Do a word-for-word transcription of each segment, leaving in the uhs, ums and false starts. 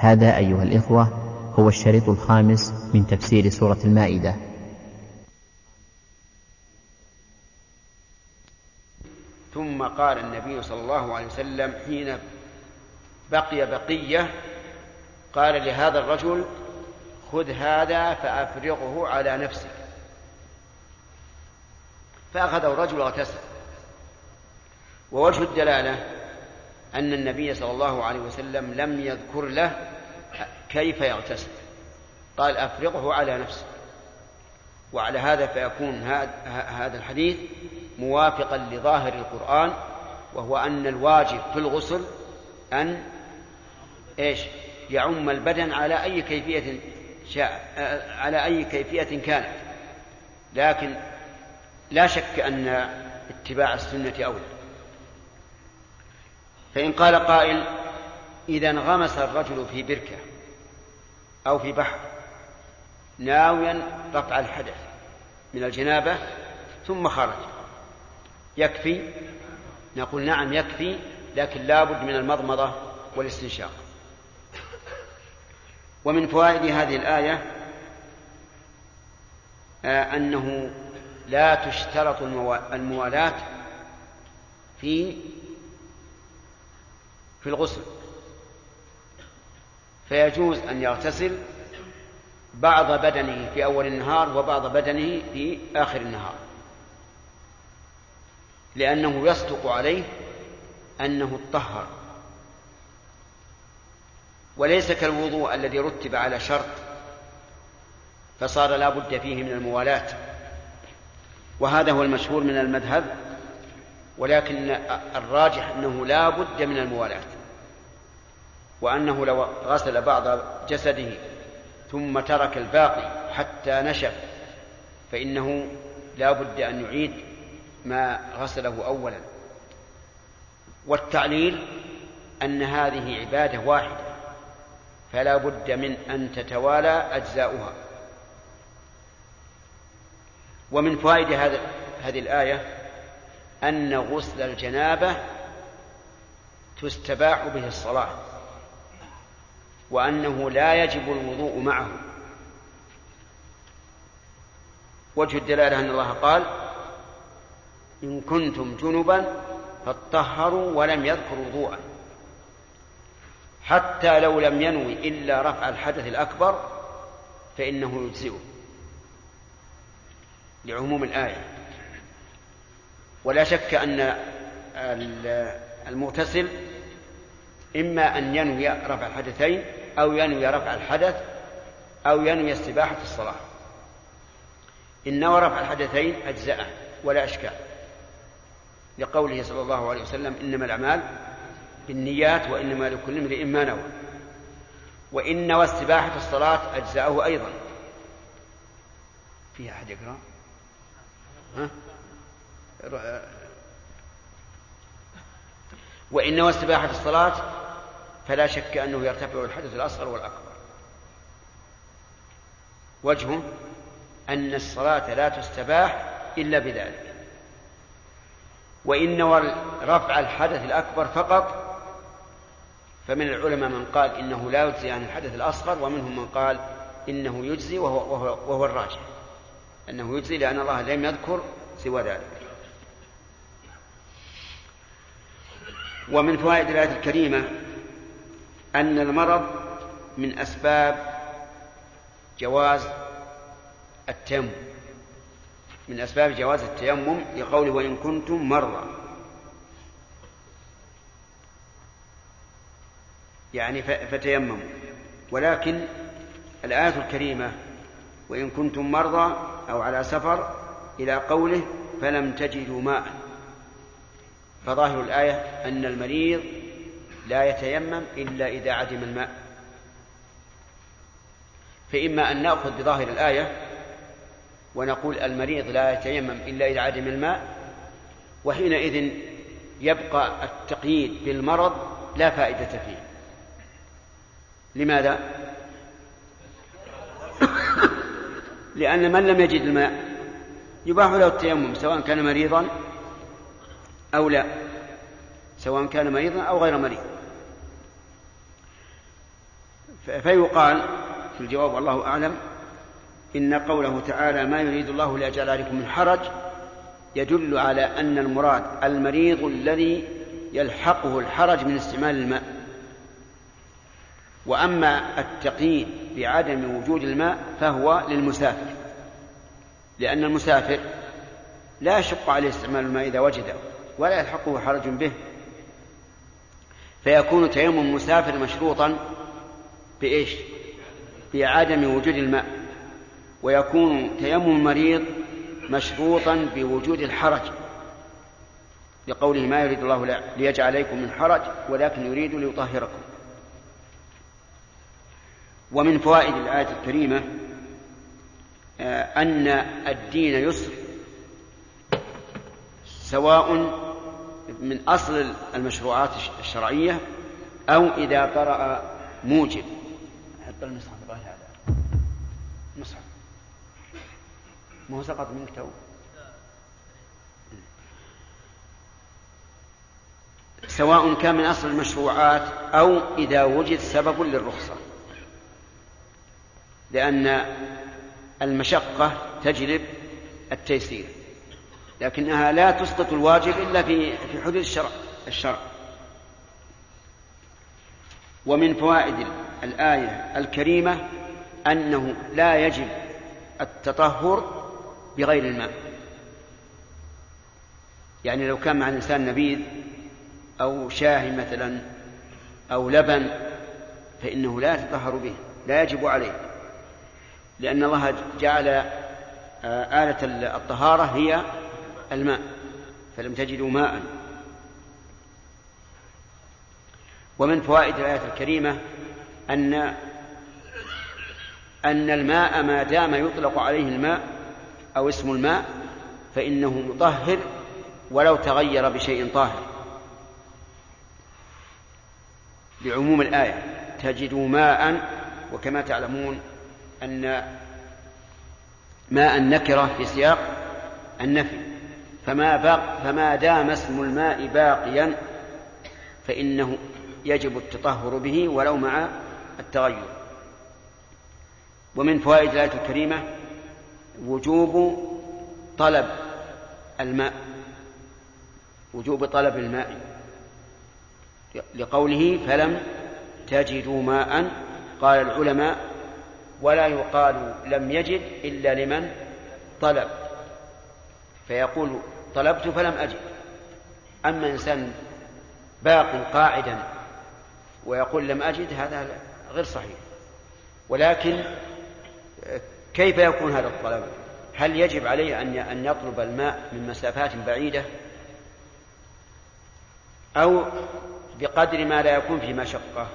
هذا أيها الإخوة هو الشريط الخامس من تفسير سورة المائدة. ثم قال النبي صلى الله عليه وسلم حين بقي بقية قال لهذا الرجل: خذ هذا فأفرغه على نفسك. فأخذه الرجل واغتسل. ووجه الدلالة أن النبي صلى الله عليه وسلم لم يذكر له كيف يغتسل، قال: أفرغه على نفسك. وعلى هذا فيكون هذا الحديث موافقا لظاهر القرآن، وهو أن الواجب في الغسل أن إيش يعم البدن على أي كيفية شاء، على أي كيفية كانت، لكن لا شك أن اتباع السنة أولى. فإن قال قائل: إذا انغمس الرجل في بركة أو في بحر ناويا رفع الحدث من الجنابة ثم خرج، يكفي؟ نقول: نعم يكفي، لكن لا بد من المضمضة والاستنشاق. ومن فوائد هذه الآية أنه لا تشترط الموالاة في في الغسل، فيجوز أن يغتسل بعض بدنه في أول النهار وبعض بدنه في آخر النهار، لأنه يصدق عليه أنه اطهر، وليس كالوضوء الذي رتب على شرط فصار لا بد فيه من الموالاة. وهذا هو المشهور من المذهب، ولكن الراجح أنه لا بد من الموالاة، وأنه لو غسل بعض جسده ثم ترك الباقي حتى نشف فإنه لا بد أن يعيد ما غسله أولا. والتعليل أن هذه عبادة واحدة فلا بد من أن تتوالى أجزاؤها. ومن فوائد هذه الآية أن غسل الجنابة تستباح به الصلاة، وأنه لا يجب الوضوء معه. وجه الدلالة أن الله قال: إن كنتم جنبا فاطهروا، ولم يذكر وضوءا، حتى لو لم ينوي إلا رفع الحدث الأكبر فإنه يجزئه لعموم الآية. ولا شك أن المغتسل إما أن ينوي رفع الحدثين أو ينوي رفع الحدث أو ينوي استباحة الصلاة. إن نوى رفع الحدثين أجزأه ولا أشكال، لقوله صلى الله عليه وسلم: إنما الأعمال بالنيات وإنما لكل امرئ ما نوى. وإن نوى استباحة الصلاة أجزأه أيضا. فيها أحد يقرأ؟ ها؟ وإن نوى استباحة الصلاة فلا شك أنه يرتفع الحدث الأصغر والأكبر. وجهه أن الصلاة لا تستباح إلا بذلك. وإن نوى رفع الحدث الأكبر فقط فمن العلماء من قال إنه لا يجزي عن الحدث الأصغر، ومنهم من قال إنه يجزي، وهو, وهو, وهو الراجح أنه يجزي، لأن الله لم يذكر سوى ذلك. ومن فوائد الآية الكريمة أن المرض من أسباب جواز التيمم، من أسباب جواز التيمم، لقوله: وإن كنتم مرضى، يعني فتيمموا. ولكن الآية الكريمة وإن كنتم مرضى أو على سفر إلى قوله فلم تجدوا ماء، فظاهر الآية أن المريض لا يتيمم إلا إذا عدم الماء. فإما أن نأخذ بظاهر الآية ونقول المريض لا يتيمم إلا إذا عدم الماء، وحينئذ يبقى التقييد بالمرض لا فائدة فيه. لماذا؟ لأن من لم يجد الماء يباح له التيمم سواء كان مريضا أو لا، سواء كان مريضا أو غير مريض. فيقال في الجواب والله أعلم إن قوله تعالى ما يريد الله ليجعل عليكم من حرج يدل على أن المراد المريض الذي يلحقه الحرج من استعمال الماء. وأما التقييد بعدم وجود الماء فهو للمسافر، لأن المسافر لا يشق عليه استعمال الماء إذا وجده ولا يلحقه حرج به، فيكون تيمم المسافر مشروطا بإيش؟ بعدم وجود الماء، ويكون تيمم المريض مشروطا بوجود الحرج، لقوله ما يريد الله ليجعل عليكم من حرج ولكن يريد ليطهركم. ومن فوائد الآية الكريمة أن الدين يسر، سواء من أصل المشروعات الشرعية أو إذا طرأ موجب. حط المصحف هذا المصحف ما هو سقط منك تو. سواء كان من أصل المشروعات أو إذا وجد سبب للرخصة، لأن المشقة تجلب التيسير، لكنها لا تسقط الواجب إلا في في حدود الشرع الشرع. ومن فوائد الآية الكريمة أنه لا يجب التطهر بغير الماء، يعني لو كان مع الإنسان نبيذ أو شاهي مثلا أو لبن فإنه لا يتطهر به، لا يجب عليه، لأن الله جعل آلة الطهارة هي الماء، فلم تجدوا ماء. ومن فوائد الآية الكريمة أن أن الماء ما دام يطلق عليه الماء أو اسم الماء فإنه مطهر ولو تغير بشيء طاهر، بعموم الآية تجدوا ماء. وكما تعلمون أن ماء النكرة في سياق النفي، فما, باق فما دام اسم الماء باقيا فإنه يجب التطهر به ولو مع التغير. ومن فوائد الآية الكريمة وجوب طلب الماء، وجوب طلب الماء، لقوله فلم تجدوا ماء. قال العلماء ولا يقال لم يجد إلا لمن طلب، فيقول طلبت فلم أجد. أما إنسان باق قاعدا ويقول لم أجد هذا غير صحيح. ولكن كيف يكون هذا الطلب؟ هل يجب عليه أن يطلب الماء من مسافات بعيدة أو بقدر ما لا يكون في مشقة؟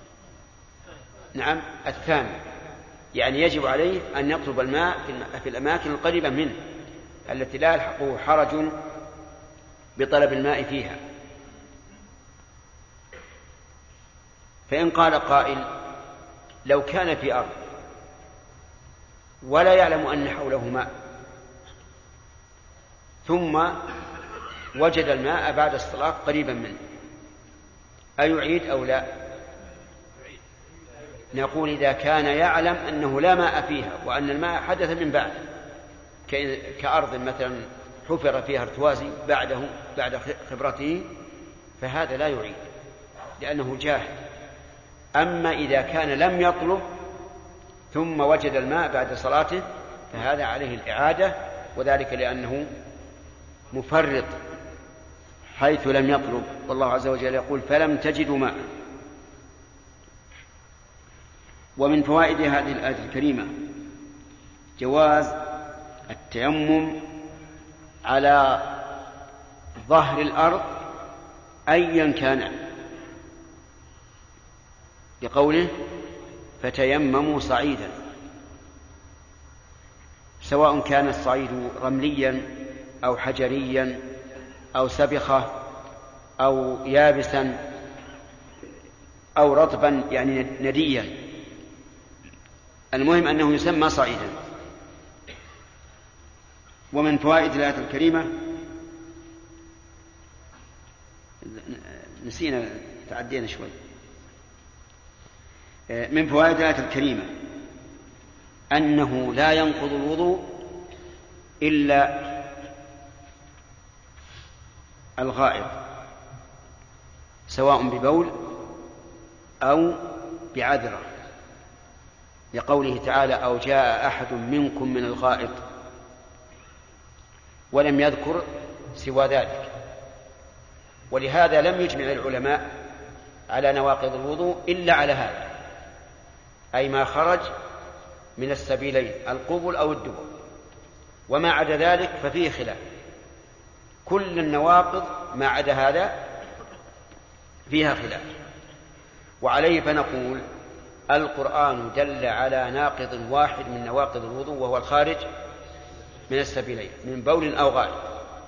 نعم الثاني، يعني يجب عليه أن يطلب الماء في الأماكن القريبة منه التي لا يلحقه حرج بطلب الماء فيها. فإن قال قائل لو كان في أرض ولا يعلم أن حوله ماء ثم وجد الماء بعد الصلاة قريبا منه أيعيد أو لا؟ نقول إذا كان يعلم أنه لا ماء فيها وأن الماء حدث من بعد، كأرض مثلا حفر فيها ارتوازي بعده بعد خبرته، فهذا لا يعيد لأنه جاهل. أما إذا كان لم يطلب ثم وجد الماء بعد صلاته فهذا عليه الإعادة، وذلك لأنه مفرط حيث لم يطلب، والله عز وجل يقول فلم تجدوا ماء. ومن فوائد هذه الآية الكريمة جواز التيمم على ظهر الأرض أيا كان، لقوله فتيمموا صعيدا، سواء كان الصعيد رمليا أو حجريا أو سبخة أو يابسا أو رطبا يعني نديا، المهم أنه يسمى صعيدا. ومن فوائد الآية الكريمة نسينا تعدينا شوي من فوائد الآية الكريمة أنه لا ينقض الوضوء إلا الغائط، سواء ببول أو بعذرة، لقوله تعالى: أو جاء أحد منكم من الغائط، ولم يذكر سوى ذلك. ولهذا لم يجمع العلماء على نواقض الوضوء إلا على هذا، أي ما خرج من السبيلين القبل أو الدبر، وما عدا ذلك ففيه خلاف. كل النواقض ما عدا هذا فيها خلاف، وعليه فنقول القرآن دل على ناقض واحد من نواقض الوضوء، وهو الخارج من السبيلين من بول أو غائط،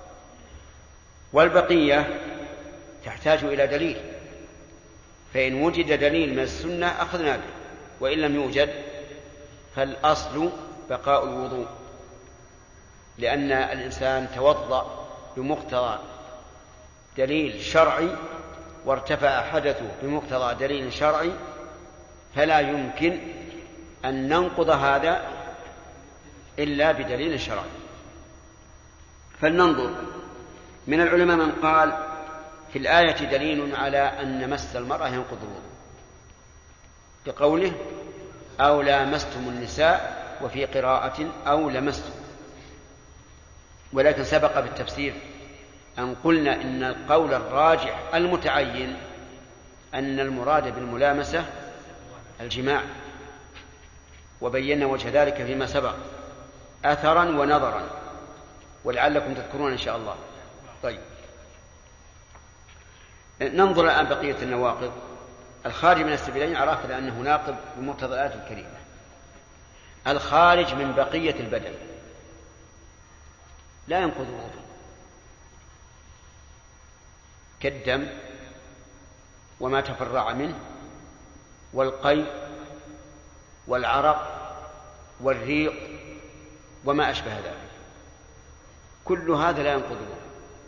والبقية تحتاج إلى دليل، فإن وجد دليل من السنة أخذنا به، وإن لم يوجد فالأصل بقاء الوضوء، لأن الإنسان توضأ بمقتضى دليل شرعي وارتفع حدثه بمقتضى دليل شرعي، فلا يمكن أن ننقض هذا إلا بدليل شرعي. فلننظر، من العلماء من قال في الآية دليل على أن مس المرأة ينقض الوضوء، بقوله: أو لامستم النساء، وفي قراءة أو لمستم. ولكن سبق بالتفسير أن قلنا إن القول الراجح المتعين أن المراد بالملامسة الجماع، وبينا وجه ذلك فيما سبق أثرا ونظرا، ولعلكم تذكرون إن شاء الله. طيب، ننظر الآن بقية النواقض. الخارج من السبيلين عرفنا أنه ناقض بمقتضى الآية الكريمة. الخارج من بقية البدن لا ينقض الوضوء، كالدم وما تفرع منه، والقيء والعرق والريق وما أشبه ذلك، كل هذا لا ينقض الوضوء.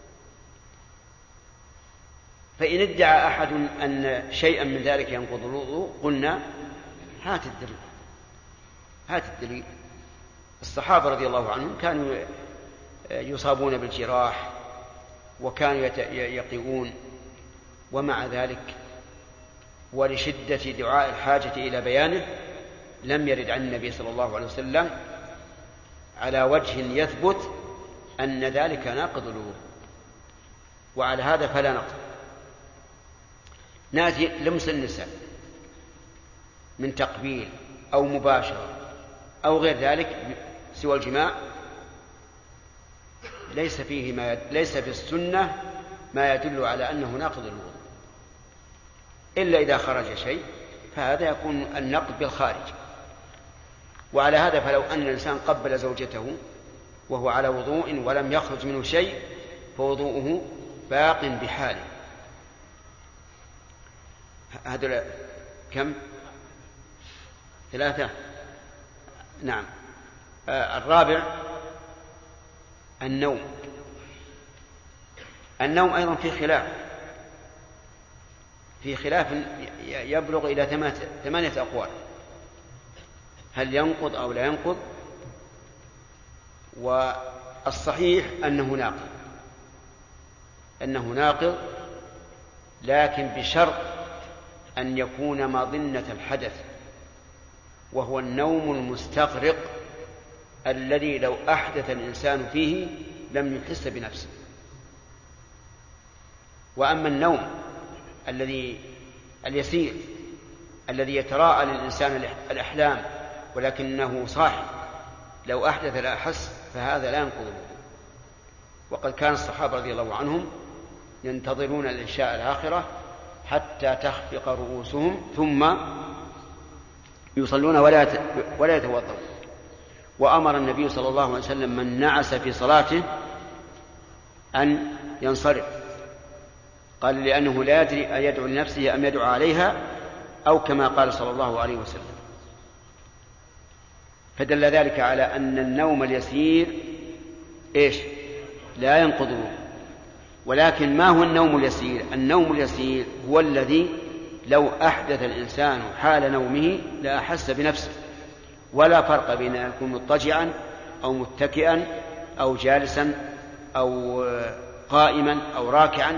فإن ادعى أحد أن شيئا من ذلك ينقض الوضوء قلنا: هات الدليل، هات الدليل. الصحابة رضي الله عنهم كانوا يصابون بالجراح وكانوا يقيئون، ومع ذلك ولشدة دعاء الحاجة إلى بيانه لم يرد عن النبي صلى الله عليه وسلم على وجه يثبت أن ذلك ناقض الوضوء، وعلى هذا فلا نقض. نأتي لمس النساء من تقبيل أو مباشرة أو غير ذلك سوى الجماع، ليس فيه ما يد... ليس في السنة ما يدل على أنه ناقض الوضوء، إلا إذا خرج شيء، فهذا يكون النقض بالخارج. وعلى هذا فلو أن الإنسان قبل زوجته وهو على وضوء ولم يخرج منه شيء فوضوءه باق بحاله. هذا كم؟ ثلاثة. نعم. آه الرابع النوم. النوم أيضا في خلاف في خلاف يبلغ إلى ثمانية أقوال، هل ينقض أو لا ينقض؟ والصحيح أنه ناقض أنه ناقض لكن بشرط أن يكون مظنة الحدث، وهو النوم المستغرق الذي لو أحدث الإنسان فيه لم يحس بنفسه. وأما النوم الذي اليسير الذي يتراءى للإنسان الأحلام ولكنه صاحي لو أحدث لا أحس، فهذا لا ينقض الوضوء. وقد كان الصحابة رضي الله عنهم ينتظرون العشاء الآخرة حتى تخفق رؤوسهم ثم يصلون ولا يتوضؤون. وأمر النبي صلى الله عليه وسلم من نعس في صلاته أن ينصرف، قال لأنه لا يدري أيدعو لنفسه أم يدعو عليها، أو كما قال صلى الله عليه وسلم. فدل ذلك على أن النوم اليسير إيش؟ لا ينقض. ولكن ما هو النوم اليسير؟ النوم اليسير هو الذي لو أحدث الإنسان حال نومه لا أحس بنفسه، ولا فرق بين أن يكون مضطجعا أو متكئا أو جالسا أو قائما أو راكعا.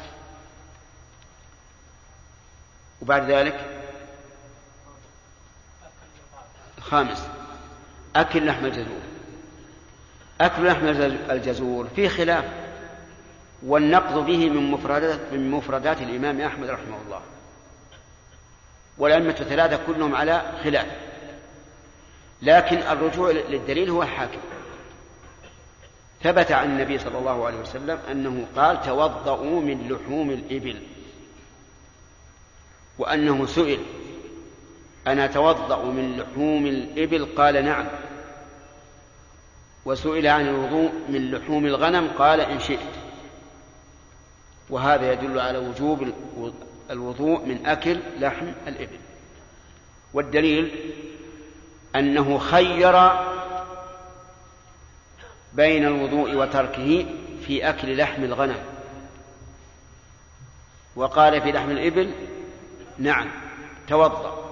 وبعد ذلك خامس أكل لحم الجزور. أكل لحم الجزور فيه خلاف، والنقض به من مفردات, من مفردات الإمام أحمد رحمه الله، والأئمة الثلاثة كلهم على خلاف، لكن الرجوع للدليل هو الحاكم. ثبت عن النبي صلى الله عليه وسلم أنه قال توضؤوا من لحوم الإبل، وأنه سئل أنا توضأ من لحوم الإبل؟ قال نعم. وسئل عن الوضوء من لحوم الغنم قال إن شئت. وهذا يدل على وجوب الوضوء من أكل لحم الإبل. والدليل أنه خير بين الوضوء وتركه في أكل لحم الغنم، وقال في لحم الإبل نعم توضأ.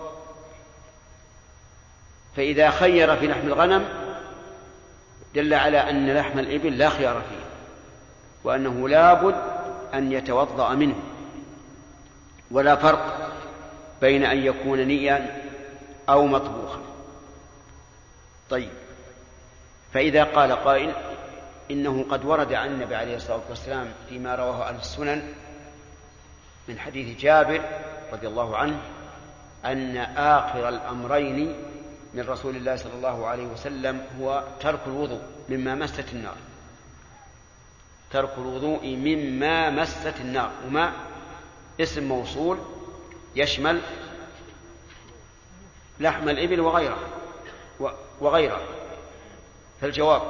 فإذا خير في لحم الغنم دل على أن لحم الإبل لا خيار فيه، وأنه لا بد أن يتوضأ منه، ولا فرق بين أن يكون نيئا أو مطبوخا. طيب، فإذا قال قائل إنه قد ورد عن النبي عليه الصلاة والسلام فيما رواه أهل السنن من حديث جابر رضي الله عنه أن آخر الأمرين من رسول الله صلى الله عليه وسلم هو ترك الوضوء مما مست النار. ترك الوضوء مما مست النار، وما اسم موصول يشمل لحم الإبل وغيره وغيره فالجواب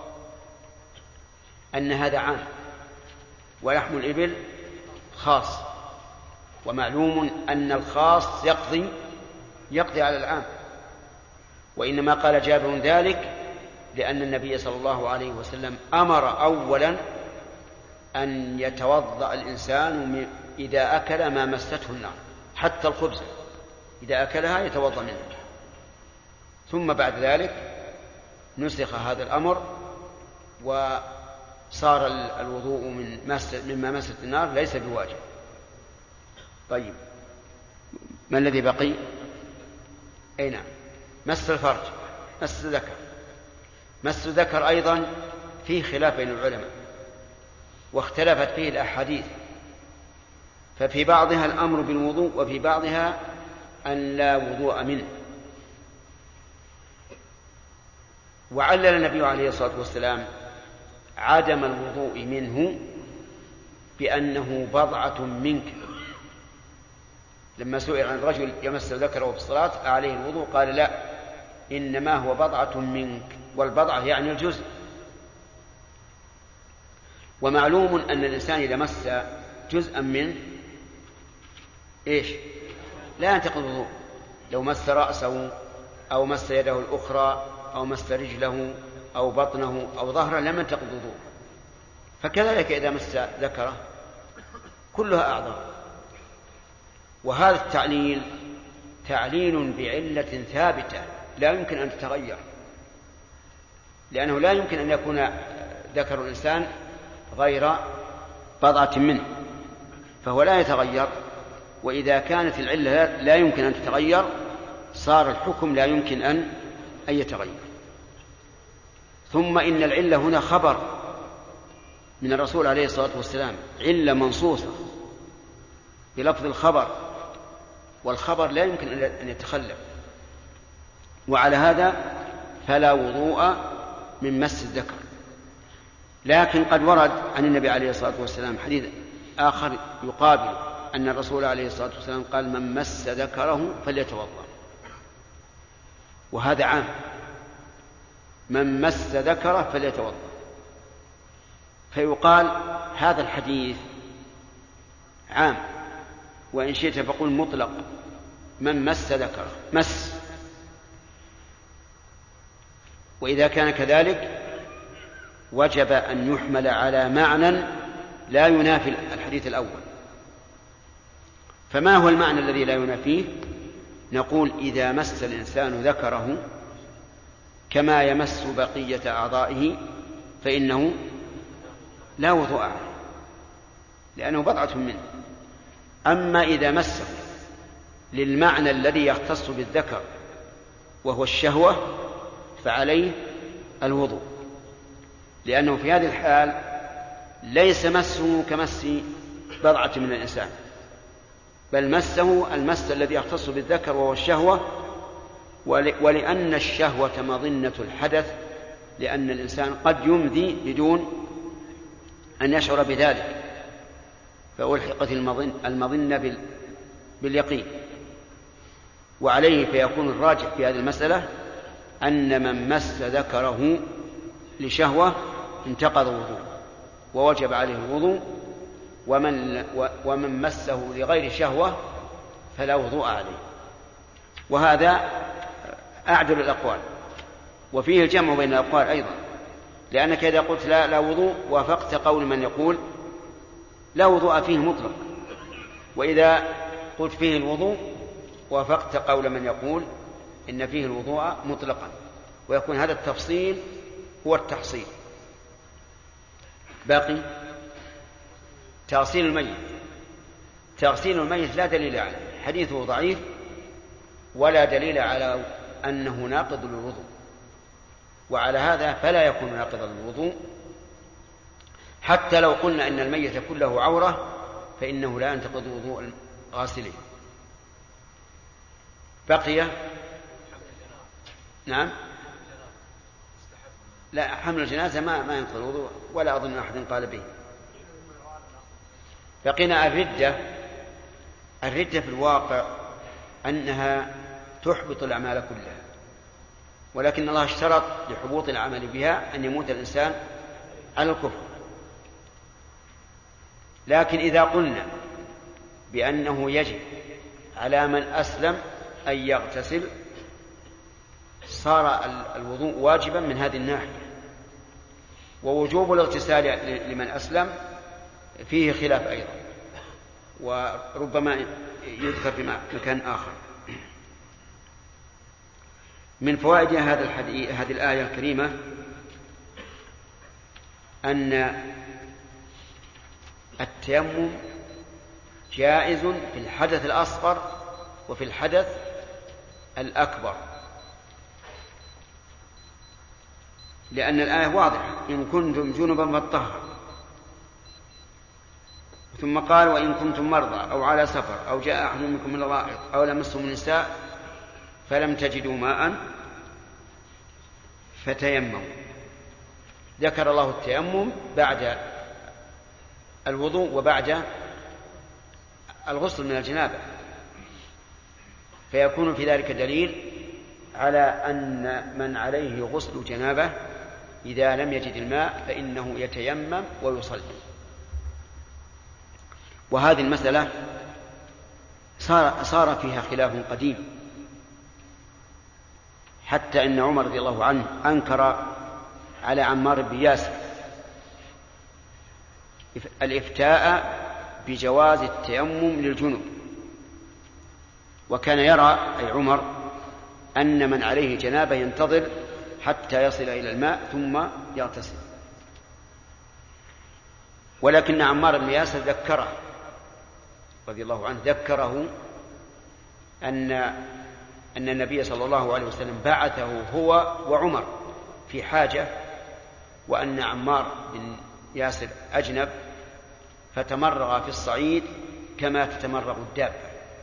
أن هذا عام، ولحم الإبل خاص، ومعلوم أن الخاص يقضي يقضي على العام. وإنما قال جابر ذلك لأن النبي صلى الله عليه وسلم أمر أولا أن يتوضأ الإنسان إذا أكل ما مسته النار، حتى الخبز إذا أكلها يتوضأ منه، ثم بعد ذلك نسخ هذا الأمر وصار الوضوء من مس مما مست النار ليس بواجب. طيب، ما الذي بقي؟ أي نعم، مس الفرج، مس الذكر. مس الذكر أيضا فيه خلاف بين العلماء، واختلفت فيه الأحاديث، ففي بعضها الأمر بالوضوء وفي بعضها أن لا وضوء منه. وعلل النبي عليه الصلاة والسلام عدم الوضوء منه بأنه بضعة منك. لما سئل عن رجل يمس ذكره في الصلاة عليه الوضوء قال لا، إنما هو بضعة منك، والبضعة يعني الجزء. ومعلوم أن الإنسان إذا مس جزءا منه إيش لا ينتقض الوضوء. لو مس رأسه أو مس يده الأخرى أو مس رجله أو بطنه أو ظهره لم ينتقض الوضوء. فكذلك إذا مس ذكره كلها أعضاء. وهذا التعليل تعليل بعلة ثابتة لا يمكن أن تتغير، لأنه لا يمكن أن يكون ذكر الإنسان غير بضعة منه، فهو لا يتغير. وإذا كانت العلة لا يمكن أن تتغير صار الحكم لا يمكن أن أن يتغير. ثم إن العلة هنا خبر من الرسول عليه الصلاة والسلام، علة منصوصة بلفظ الخبر، والخبر لا يمكن أن يتخلف. وعلى هذا فلا وضوء من مس الذكر. لكن قد ورد عن النبي عليه الصلاة والسلام حديث آخر يقابل أن الرسول عليه الصلاة والسلام قال من مس ذكره فليتوضأ، وهذا عام، من مس ذكره فليتوضأ. فيقال هذا الحديث عام، وإن شئت فقل مطلق، من مس ذكره مس. وإذا كان كذلك وجب أن يحمل على معنى لا ينافي الحديث الأول. فما هو المعنى الذي لا ينافيه؟ نقول إذا مس الإنسان ذكره كما يمس بقية أعضائه فإنه لا وضوء عليه لأنه بضعة منه. أما إذا مسه للمعنى الذي يختص بالذكر وهو الشهوة فعليه الوضوء، لأنه في هذه الحال ليس مسه كمس بضعة من الإنسان، بل مسه المس الذي يختص بالذكر وهو الشهوة، ولأن الشهوة مظنة الحدث، لأن الإنسان قد يمضي بدون أن يشعر بذلك فألحقت المظنة باليقين. وعليه فيكون الراجح في هذه المسألة أن من مس ذكره لشهوة انتقض وضوءه ووجب عليه الوضوء، ومن, ومن مسه لغير شهوة فلا وضوء عليه. وهذا أعدل الأقوال، وفيه الجمع بين الأقوال أيضا، لأنك إذا قلت لا, لا وضوء وافقت قول من يقول لا وضوء فيه مطلق، وإذا قلت فيه الوضوء وافقت قول من يقول إن فيه الوضوء مطلقا، ويكون هذا التفصيل هو التحصيل. باقي تغسيل الميت. تغسيل الميت لا دليل عليه، حديثه ضعيف ولا دليل على أنه ناقض للوضوء، وعلى هذا فلا يكون ناقضا للوضوء. حتى لو قلنا أن الميت كله عورة فإنه لا ينتقض وضوء غاسله. بقي نعم لا، حمل الجنازة ما ما ينقض الوضوء، ولا أظن أحد قال به. بقينا الردة. الردة في الواقع أنها تحبط الأعمال كلها، ولكن الله اشترط لحبوط العمل بها أن يموت الإنسان على الكفر. لكن إذا قلنا بأنه يجب على من أسلم أن يغتسل صار الوضوء واجبا من هذه الناحية. ووجوب الاغتسال لمن أسلم فيه خلاف أيضا، وربما يذكر في مكان آخر. من فوائد هذا الحديث هذه الآية الكريمة أن التيمم جائز في الحدث الأصغر وفي الحدث الأكبر، لأن الآية واضحة: إن كنتم جنبا فاطهروا. ثم قال: وإن كنتم مرضى أو على سفر أو جاء أحد منكم من الغائط أو لمستم النساء فلم تجدوا ماء فتيمموا. ذكر الله التيمم بعد الوضوء وبعد الغسل من الجنابة، فيكون في ذلك دليل على أن من عليه غسل جنابة إذا لم يجد الماء فإنه يتيمم ويصلي. وهذه المسألة صار, صار فيها خلاف قديم، حتى أن عمر رضي الله عنه أنكر على عمار بن ياسر الإفتاء بجواز التيمم للجنوب، وكان يرى أي عمر أن من عليه جنابة ينتظر حتى يصل إلى الماء ثم يغتسل. ولكن عمار بن ياسر ذكره رضي الله عنه ذكره أن أن النبي صلى الله عليه وسلم بعثه هو وعمر في حاجة، وأن عمار بن ياسر أجنب فتمرغ في الصعيد كما تتمرغ الدابة.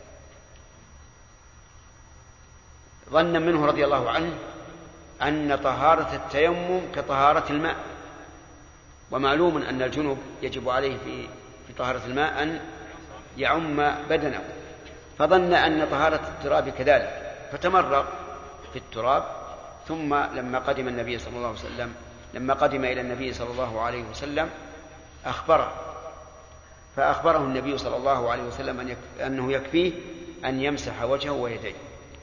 ظن منه رضي الله عنه أن طهارة التيمم كطهارة الماء، ومعلوم أن الجنوب يجب عليه في في طهارة الماء أن يعم بدنه، فظن أن طهارة التراب كذلك فتمرغ في التراب. ثم لما قدم النبي صلى الله عليه وسلم لما قدم إلى النبي صلى الله عليه وسلم أخبره، فأخبره النبي صلى الله عليه وسلم أن يكف... أنه يكفيه أن يمسح وجهه ويديه.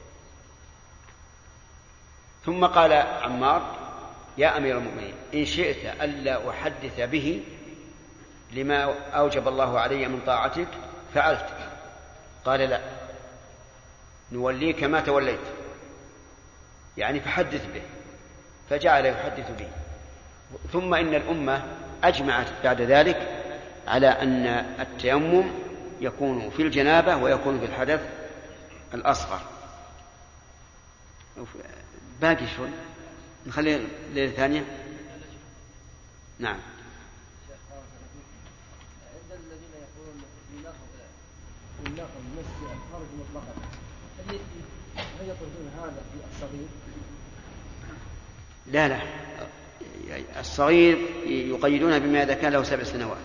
ثم قال عمار: يا أمير المؤمنين، إن شئت ألا أحدث به لما أوجب الله علي من طاعتك فعلت. قال لا، نوليك ما توليت، يعني فحدث به، فجعل يحدث به. ثم إن الأمة أجمعت بعد ذلك على أن التيمم يكون في الجنابة ويكون في الحدث الأصغر. باقي شوي نخلي ليلة ثانية. نعم. عند الذين يقولون بالنقل المسجد الخارج مطلقا، هل يقولون هذا في الصغير؟ لا لا، الصغير يقيدون بما إذا كان له سبع سنوات،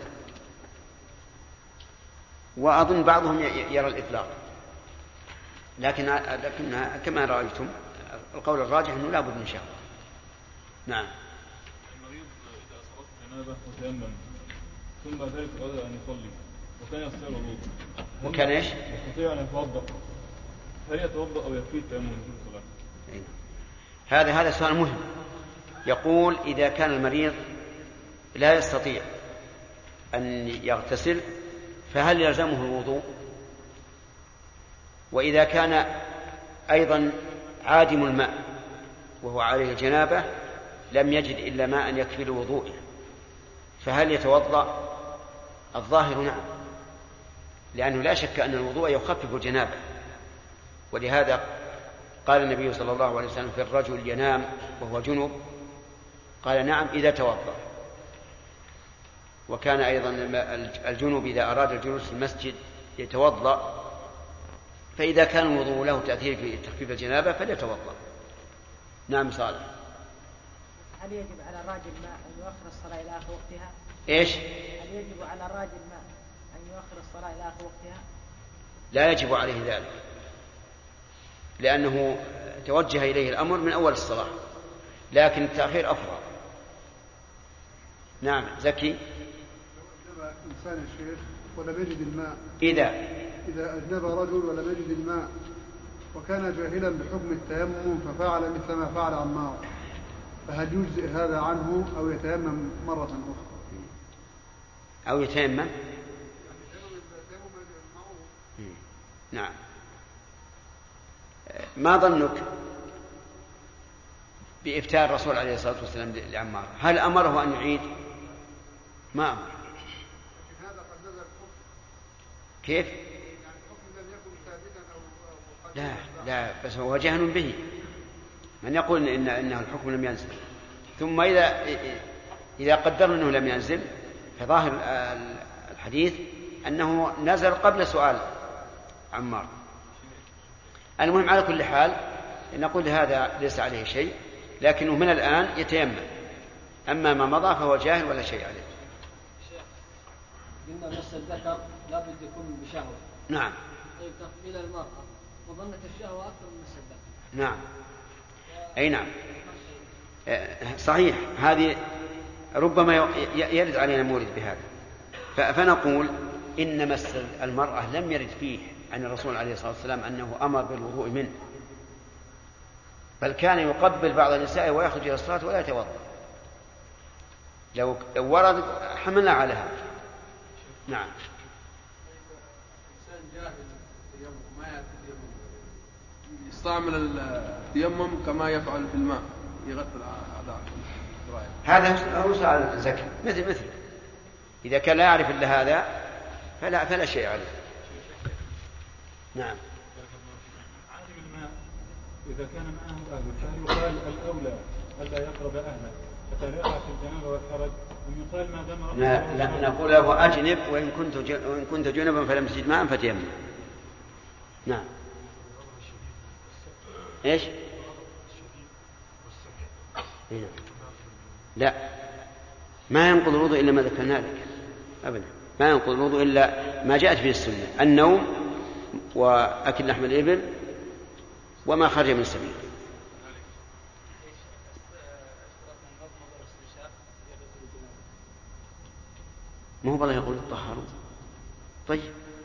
وأظن بعضهم يرى الإطلاق، لكن لكن كما رأيتم القول الراجح أنه لا بد من شهوة. نعم. المريض إذا أصابته جنابة وتيمم ثم بعد ذلك أراد أن يصلي وكان يستطيع الوضوء، وكان إيش؟ يستطيع أن يتوضأ، هل يتوضأ أو يكفي التيمم في الصلاة؟ هذا هذا سؤال مهم. يقول إذا كان المريض لا يستطيع أن يغتسل فهل يلزمه الوضوء؟ وإذا كان أيضا عادم الماء وهو عليه الجنابة لم يجد إلا ماء يكفي لوضوءه فهل يتوضأ؟ الظاهر نعم، لأنه لا شك أن الوضوء يخفف الجنابة، ولهذا قال النبي صلى الله عليه وسلم في الرجل ينام وهو جنب، قال نعم إذا توضأ. وكان أيضا الجنب إذا أراد الجلوس في المسجد يتوضأ، فإذا كان الوضوء له تأثير في تخفيف الجنابة فليتوضأ. نعم صالح. هل يجب على الراجل الماء أن يؤخر الصلاة إلى آخر وقتها؟ إيش؟ هل يجب على الراجل الماء أن يؤخر الصلاة إلى آخر وقتها؟ لا يجب عليه ذلك، لأنه توجه إليه الأمر من أول الصلاة، لكن التأخير أفضل. نعم زكي. لو أجنب إنسان الشيخ ولم يجد الماء، إذا إذا أجنب رجل ولم يجد الماء وكان جاهلا بحكم التيمم ففعل مثل ما فعل عمار، فهل يجزئ هذا عنه أو يتيمم مرة أخرى؟ أو يتيمم؟ نعم. ما ظنك بإفتاء الرسول عليه الصلاة والسلام لعمار؟ هل أمره أن يعيد؟ ما أمر. كيف؟ لا لا، بس هو جهل به. من يقول إن إنه الحكم لم ينزل؟ ثم إذا إذا قدرنا أنه لم ينزل فظاهر الحديث أنه نزل قبل سؤال عمار. المهم على كل حال نقول هذا ليس عليه شيء، لكنه من الآن يتيمم، أما ما مضى فهو جاهل ولا شيء عليه. قلنا مس الذكر لا بد يكون بشهوة. نعم. طيب تقبيل المرأة وظنت الشهوة أكثر من مس الذكر. نعم. أي نعم صحيح، هذه ربما يرد علينا مورد بهذا، فنقول إن مس المرأة لم يرد فيه عن الرسول عليه الصلاة والسلام أنه أمر بالوضوء منه، بل كان يقبل بعض النساء ويخرج إلى الصلاة ولا يتوضأ. لو ورد حملنا على هذا. نعم. إنسان جاهل ما يأتي التيمم يستعمل التيمم كما يفعل في الماء يغسل الأعضاء. هذا هو سؤال زكي مثل مثل إذا كان لا يعرف إلا هذا فلا فلا شيء عليه. نعم. عالم الماء إذا كان معه أهل فهل يقال الأولى ألا يقرب أهله حتى يقع في الجنابة والحرج، أم يقال ما دام لا, لا نقول له أجنب وإن كنت وإن كنت جنبا فلم تجد ماء فتيمم. نعم. إيش؟ هنا. لا، ما ينقض الوضوء إلا ما ذكرنا لك أبدا، ما ينقض الوضوء إلا ما جاءت فيه السنة: النوم وأكل لحم الإبل وما خرج من السبيل. ما هو بالله يقول الطهارون. طيب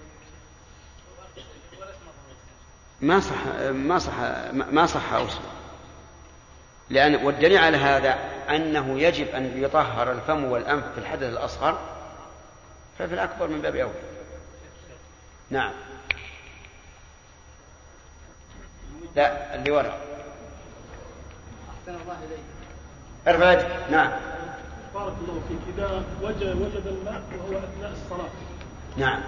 ما صح ما صح ما صح أوصل، لأن والدليل على هذا أنه يجب أن يطهر الفم والأنف في الحدث الأصغر، ففي الأكبر من باب أولى. نعم. لا اللي وراء. أحسن الله إليك. ارفع يدك. نعم. بارك الله فيك. إذا وجد وجد الماء وهو أثناء الصلاة. نعم.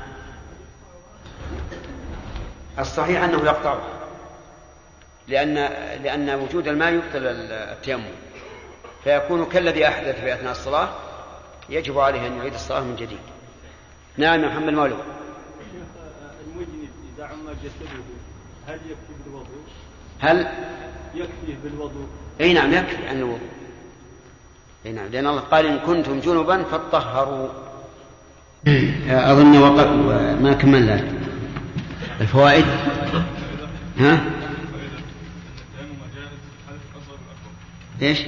الصحيح أنه يقطع، لأن لأن وجود الماء يبطل التيمم، فيكون كالذي أحدث في أثناء الصلاة، يجب عليه أن يعيد الصلاة من جديد. نعم يا محمد مولو. المجنب إذا عم جسده هل يكفي بالوضوء؟ هل يكفي بالوضوء؟ أي نعم يكفي عن الوضوء. أي نعم، لأن الله قال إن كنتم جنبا فاطهروا. أظن وقت ما كملنا الفوائد. ها؟ إيش؟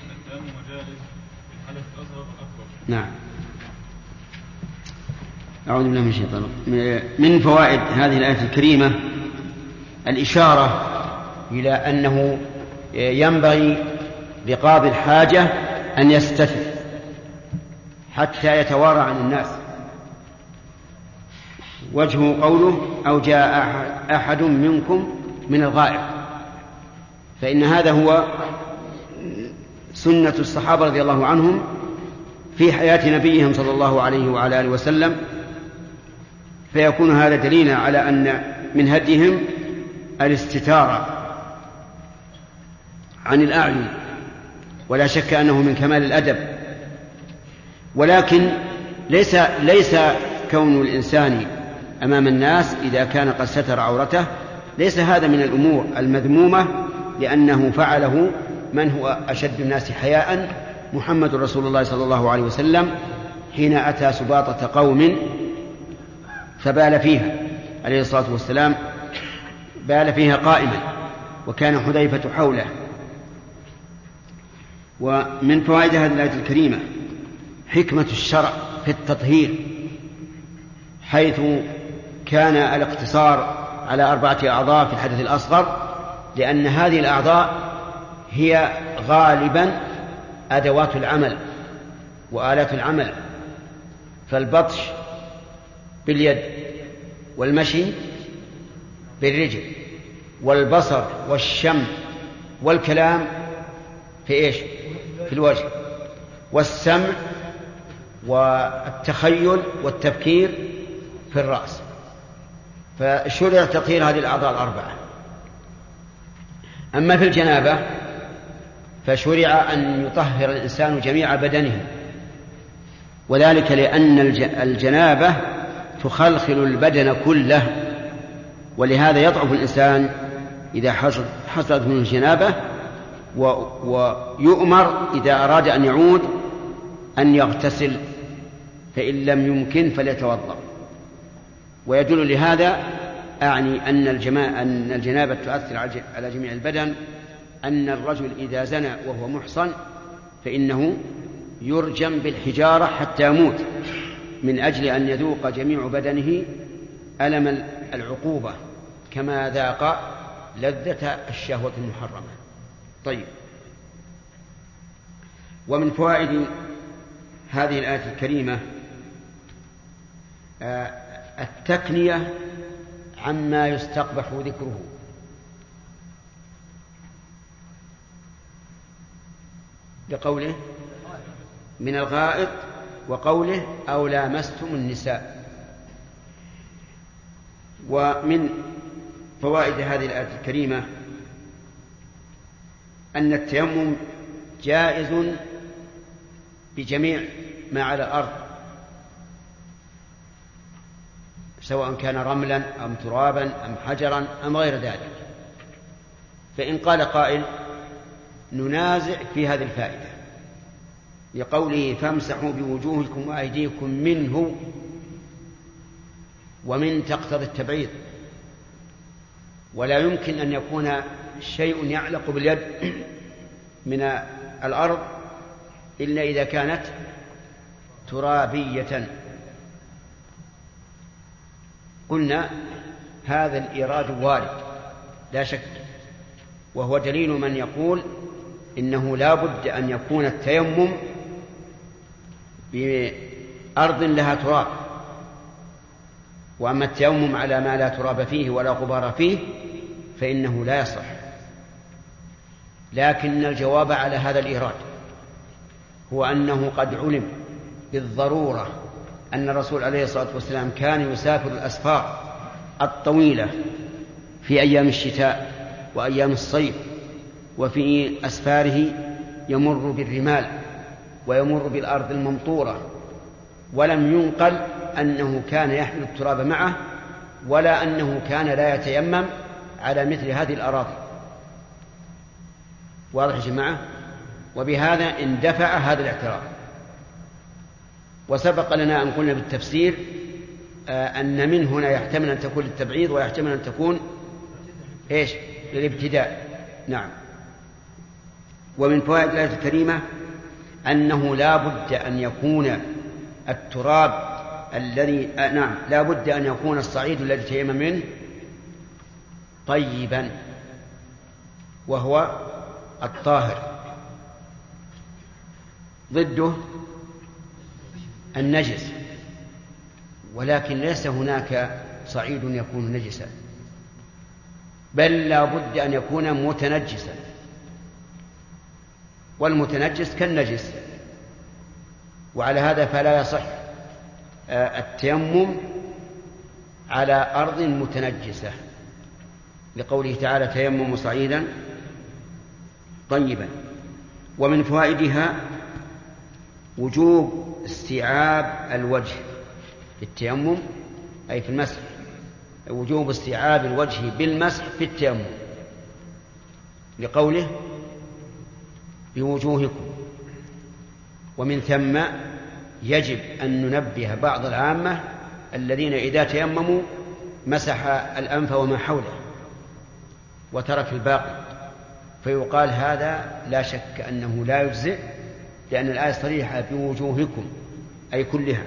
نعم. أعوذ بالله من الشيطان. من فوائد هذه الآية الكريمة الإشارة إلى أنه ينبغي لقاضي الحاجة أن يستتر حتى يتوارى عن الناس. وجهه قوله أو جاء أحد منكم من الغائب، فإن هذا هو سنة الصحابة رضي الله عنهم في حياة نبيهم صلى الله عليه وعلى آله وسلم، فيكون هذا دليلا على أن من هديهم الاستتارة عن الأعين، ولا شك أنه من كمال الأدب. ولكن ليس ليس كون الإنسان أمام الناس إذا كان قد ستر عورته ليس هذا من الأمور المذمومة، لأنه فعله من هو أشد الناس حياء محمد رسول الله صلى الله عليه وسلم حين أتى سباطة قوم فبال فيها عليه الصلاة والسلام، بال فيها قائما وكان حذيفة حوله. ومن فوائد هذه الآية الكريمة حكمة الشرع في التطهير، حيث كان الاقتصار على أربعة أعضاء في الحدث الأصغر، لأن هذه الأعضاء هي غالبا أدوات العمل وآلات العمل، فالبطش باليد، والمشي بالرجل، والبصر والشم والكلام في إيش؟ في الوجه، والسمع والتخيل والتفكير في الرأس. فشرع تطهير هذه الأعضاء الأربعة. أما في الجنابة فشرع أن يطهر الإنسان جميع بدنه، وذلك لأن الجنابة تخلخل البدن كله، ولهذا يضعف الإنسان إذا حصلت منه الجنابة، ويؤمر إذا أراد أن يعود أن يغتسل، فإن لم يمكن فليتوضأ. ويدل لهذا أعني أن أن الجنابة تؤثر على جميع البدن، أن الرجل إذا زنى وهو محصن فإنه يرجم بالحجارة حتى يموت، من أجل أن يذوق جميع بدنه ألم العقوبة كما ذاق لذة الشهوة المحرمة. طيب، ومن فوائد هذه الآية الكريمة التكنية عما يستقبح ذكره، بقوله من الغائط، وقوله أو لامستم النساء. ومن فوائد هذه الآية الكريمة أن التيمم جائز بجميع ما على الأرض، سواء كان رملا أم ترابا أم حجرا أم غير ذلك. فإن قال قائل ننازع في هذه الفائدة لقوله فامسحوا بوجوهكم وأيديكم منه، ومن تقتضي التبعيض، ولا يمكن أن يكون شيء يعلق باليد من الأرض إلا إذا كانت ترابية. قلنا هذا الإيراد وارد لا شك، وهو دليل من يقول إنه لا بد أن يكون التيمم بأرض لها تراب، وأما التيمم على ما لا تراب فيه ولا غبار فيه فإنه لا يصح. لكن الجواب على هذا الإيراد هو أنه قد علم بالضرورة أن الرسول عليه الصلاة والسلام كان يسافر الأسفار الطويلة في أيام الشتاء وأيام الصيف، وفي أسفاره يمر بالرمال ويمر بالأرض الممطورة، ولم ينقل أنه كان يحمل التراب معه ولا أنه كان لا يتيمم على مثل هذه الأراضي. واضح يا جماعة؟ وبهذا اندفع هذا الاعتراض. وسبق لنا أن قلنا بالتفسير أن من هنا يحتمل أن تكون للتبعيض ويحتمل أن تكون إيش؟ للابتداء. نعم. ومن فوائد الآية الكريمة أنه لا بد أن يكون التراب الذي آه نعم لا بد أن يكون الصعيد الذي تيمم منه طيبا، وهو الطاهر، ضده النجس. ولكن ليس هناك صعيد يكون نجسا، بل لا بد أن يكون متنجسا، والمتنجس كالنجس. وعلى هذا فلا يصح التيمم على أرض متنجسة، لقوله تعالى تيمم صعيدا طيبا. ومن فوائدها وجوب استيعاب الوجه في التيمم، أي في المسح، وجوب استيعاب الوجه بالمسح في التيمم، لقوله بوجوهكم. ومن ثم يجب أن ننبه بعض العامة الذين إذا تيمموا مسح الأنف وما حوله وترك الباقي، فيقال هذا لا شك أنه لا يجزئ، لأن الآية صريحة بوجوهكم أي كلها.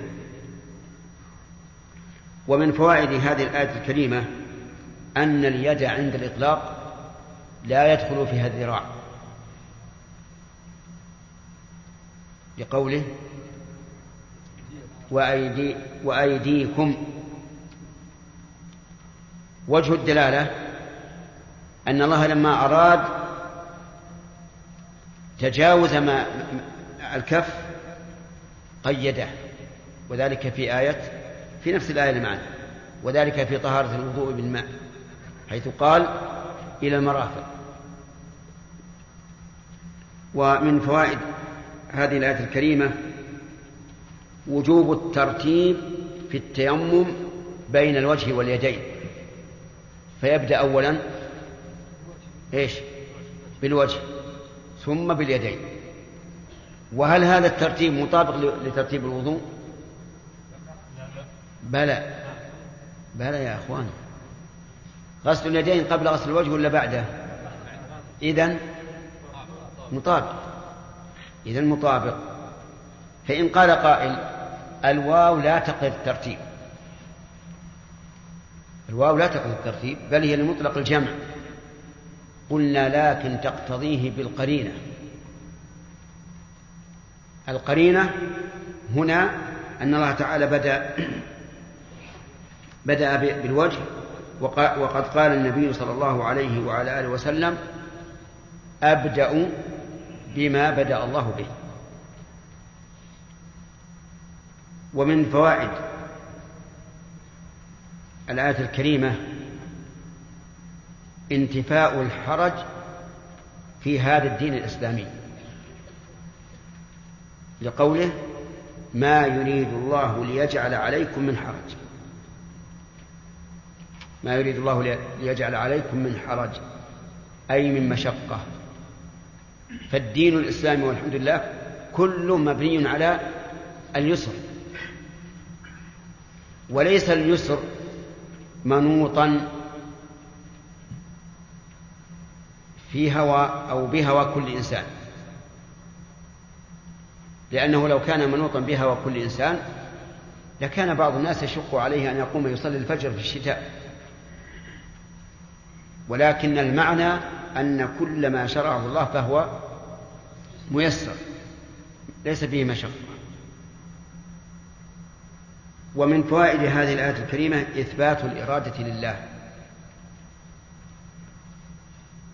ومن فوائد هذه الآية الكريمة أن اليد عند الإطلاق لا يدخل فيها الذراع، لقوله وأيدي وأيديكم. وجه الدلالة أن الله لما أراد تجاوز ما الكف قيده، وذلك في آية في نفس الآية المعنى، وذلك في طهارة الوضوء بالماء، حيث قال إلى المرافق. ومن فوائد هذه الآية الكريمة وجوب الترتيب في التيمم بين الوجه واليدين، فيبدأ أولا إيش؟ بالوجه ثم باليدين. وهل هذا الترتيب مطابق لترتيب الوضوء؟ بلى بلى يا أخوان. غسل اليدين قبل غسل الوجه ولا بعده؟ إذن مطابق، إذن مطابق. فإن قال قائل الواو لا تقتضي الترتيب، الواو لا تقتضي الترتيب بل هي لمطلق الجمع، قلنا لكن تقتضيه بالقرينة. القرينة هنا أن الله تعالى بدأ بدأ بالوجه، وقد قال النبي صلى الله عليه وعلى آله وسلم أبدأ بما بدأ الله به. ومن فوائد الآية الكريمة انتفاء الحرج في هذا الدين الإسلامي، لقوله ما يريد الله ليجعل عليكم من حرج، ما يريد الله ليجعل عليكم من حرج أي من مشقة. فالدين الإسلامي والحمد لله كل مبني على اليسر، وليس اليسر منوطا في هوى أو بهوى كل إنسان، لأنه لو كان منوطا بهوى كل إنسان لكان بعض الناس يشق عليه أن يقوم يصلي الفجر في الشتاء. ولكن المعنى أن كل ما شرعه الله فهو ميسر ليس فيه مشقة. ومن فوائد هذه الآية الكريمة إثبات الإرادة لله،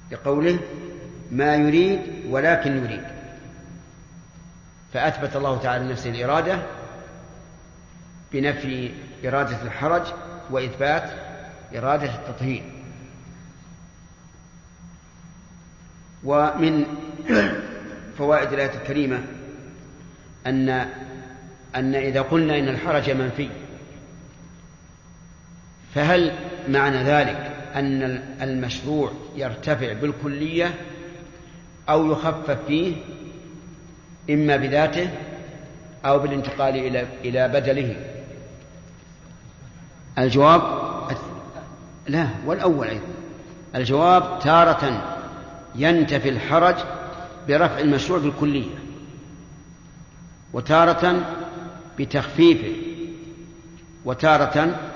لقوله ما يريد ولكن يريد، فأثبت الله تعالى لنفسه الإرادة بنفي إرادة الحرج وإثبات إرادة التطهير. ومن فوائد الآية الكريمة أن أن إذا قلنا إن الحرج منفي، فهل معنى ذلك أن المشروع يرتفع بالكلية أو يخفف فيه إما بذاته أو بالانتقال إلى إلى بدله؟ الجواب لا، والأول أيضا. الجواب تارة ينتفي الحرج برفع المشروع بالكلية، وتارة بتخفيفه، وتارة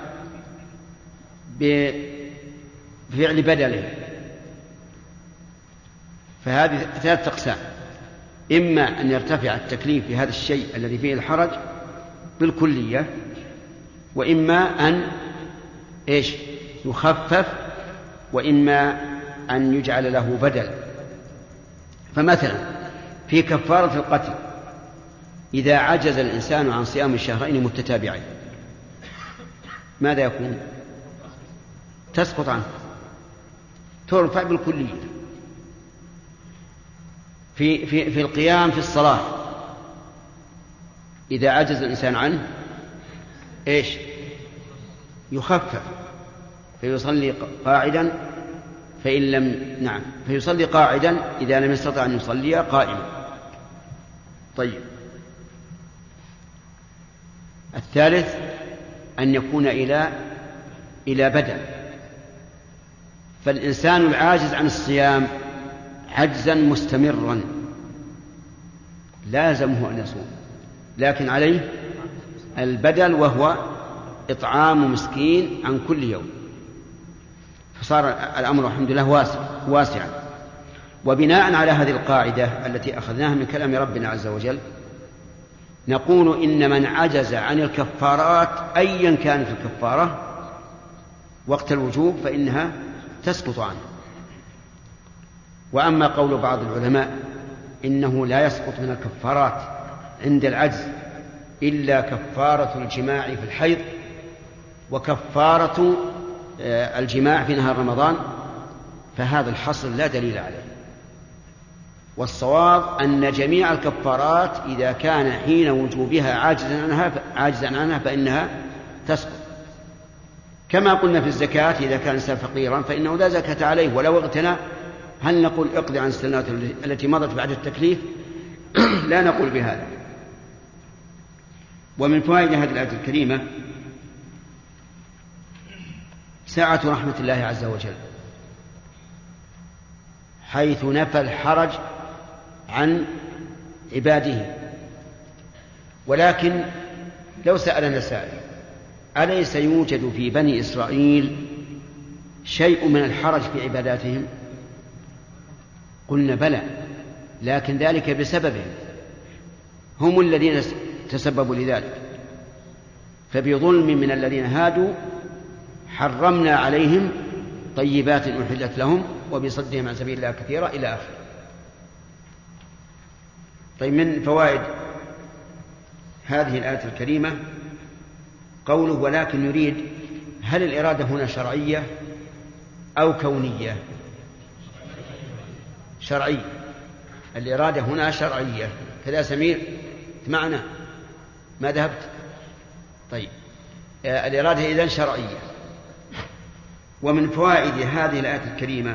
بفعل بدله. فهذه ثلاث أقسام: إما أن يرتفع التكليف في هذا الشيء الذي فيه الحرج بالكلية، وإما أن إيش يخفف، وإما أن يجعل له بدل. فمثلا في كفارة القتل إذا عجز الإنسان عن صيام الشهرين متتابعين ماذا يكون؟ تسقط عنه، ترفع بالكلية. في, في, في القيام في الصلاة إذا عجز الإنسان عنه إيش؟ يخفف، فيصلي قاعدا فإن لم نعم فيصلي قاعدا إذا لم يستطع أن يصلي قائما. طيب، الثالث أن يكون إلى إلى بدل. فالإنسان العاجز عن الصيام عجزا مستمرا لازمه أن يصوم، لكن عليه البدل وهو إطعام مسكين عن كل يوم. فصار الأمر الحمد لله واسع واسعا. وبناء على هذه القاعدة التي أخذناها من كلام ربنا عز وجل نقول إن من عجز عن الكفارات أيا كانت الكفارة وقت الوجوب فإنها تسقط عنه. وأما قول بعض العلماء إنه لا يسقط من الكفارات عند العجز إلا كفارة الجماع في الحيض وكفارة الجماع في نهار رمضان، فهذا الحصر لا دليل عليه. والصواب أن جميع الكفارات إذا كان حين وجوبها عاجزا عنها عاجزا عنها فإنها تسقط. كما قلنا في الزكاة إذا كان الإنسان فقيرا فإنه لا زكاة عليه ولو اغتنى. هل نقول اقضي عن السنوات التي مضت بعد التكليف؟ لا نقول بهذا. ومن فوائد هذه الآية الكريمة سعة رحمة الله عز وجل، حيث نفى الحرج عن عباده. ولكن لو سألنا سائل: أليس يوجد في بني إسرائيل شيء من الحرج في عباداتهم؟ قلنا بلى، لكن ذلك بسببهم، هم الذين تسببوا لذلك. فبظلم من الذين هادوا حرمنا عليهم طيبات أحلت لهم وبصدهم عن سبيل الله كثيرا إلى آخره. طيب، من فوائد هذه الآية الكريمة قوله ولكن يريد. هل الإرادة هنا شرعية أو كونية؟ شرعية. الإرادة هنا شرعية. كذا سمير معنا ما ذهبت؟ طيب، الإرادة إذن شرعية. ومن فوائد هذه الآية الكريمة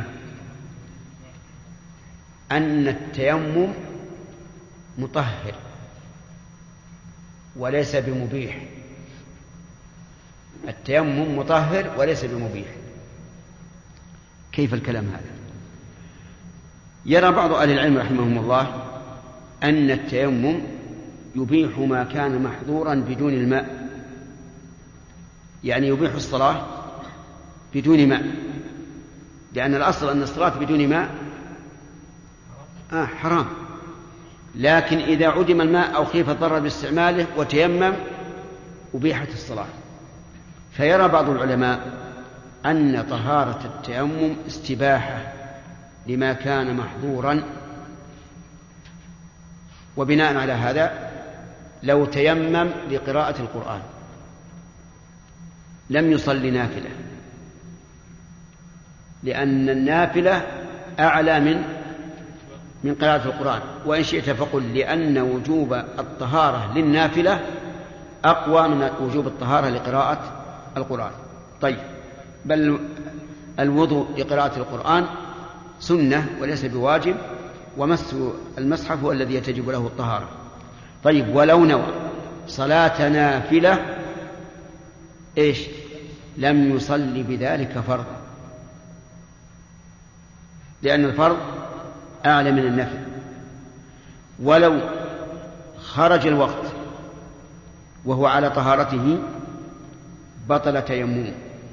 أن التيمم مطهر وليس بمبيح. التيمم مطهر وليس بمبيح. كيف الكلام هذا؟ يرى بعض أهل العلم رحمهم الله أن التيمم يبيح ما كان محظورا بدون الماء، يعني يبيح الصلاة بدون ماء، لأن الأصل أن الصلاة بدون ماء آه حرام. لكن إذا عدم الماء أو خيف الضرر باستعماله وتيمم أبيحت الصلاة. فيرى بعض العلماء أن طهارة التيمم استباحة لما كان محظورا. وبناء على هذا لو تيمم لقراءة القرآن لم يصل نافلة، لأن النافلة أعلى من من قراءة القرآن. وإن شئت فقل لأن وجوب الطهارة للنافلة أقوى من وجوب الطهارة لقراءة القرآن. طيب، بل الوضوء لقراءة القرآن سنة وليس بواجب، ومس المصحف هو الذي يتجب له الطهارة. طيب، ولو نوى صلاة نافلة إيش؟ لم يصلي بذلك فرضا، لأن الفرض أعلى من النفل. ولو خرج الوقت وهو على طهارته بطل تيممه،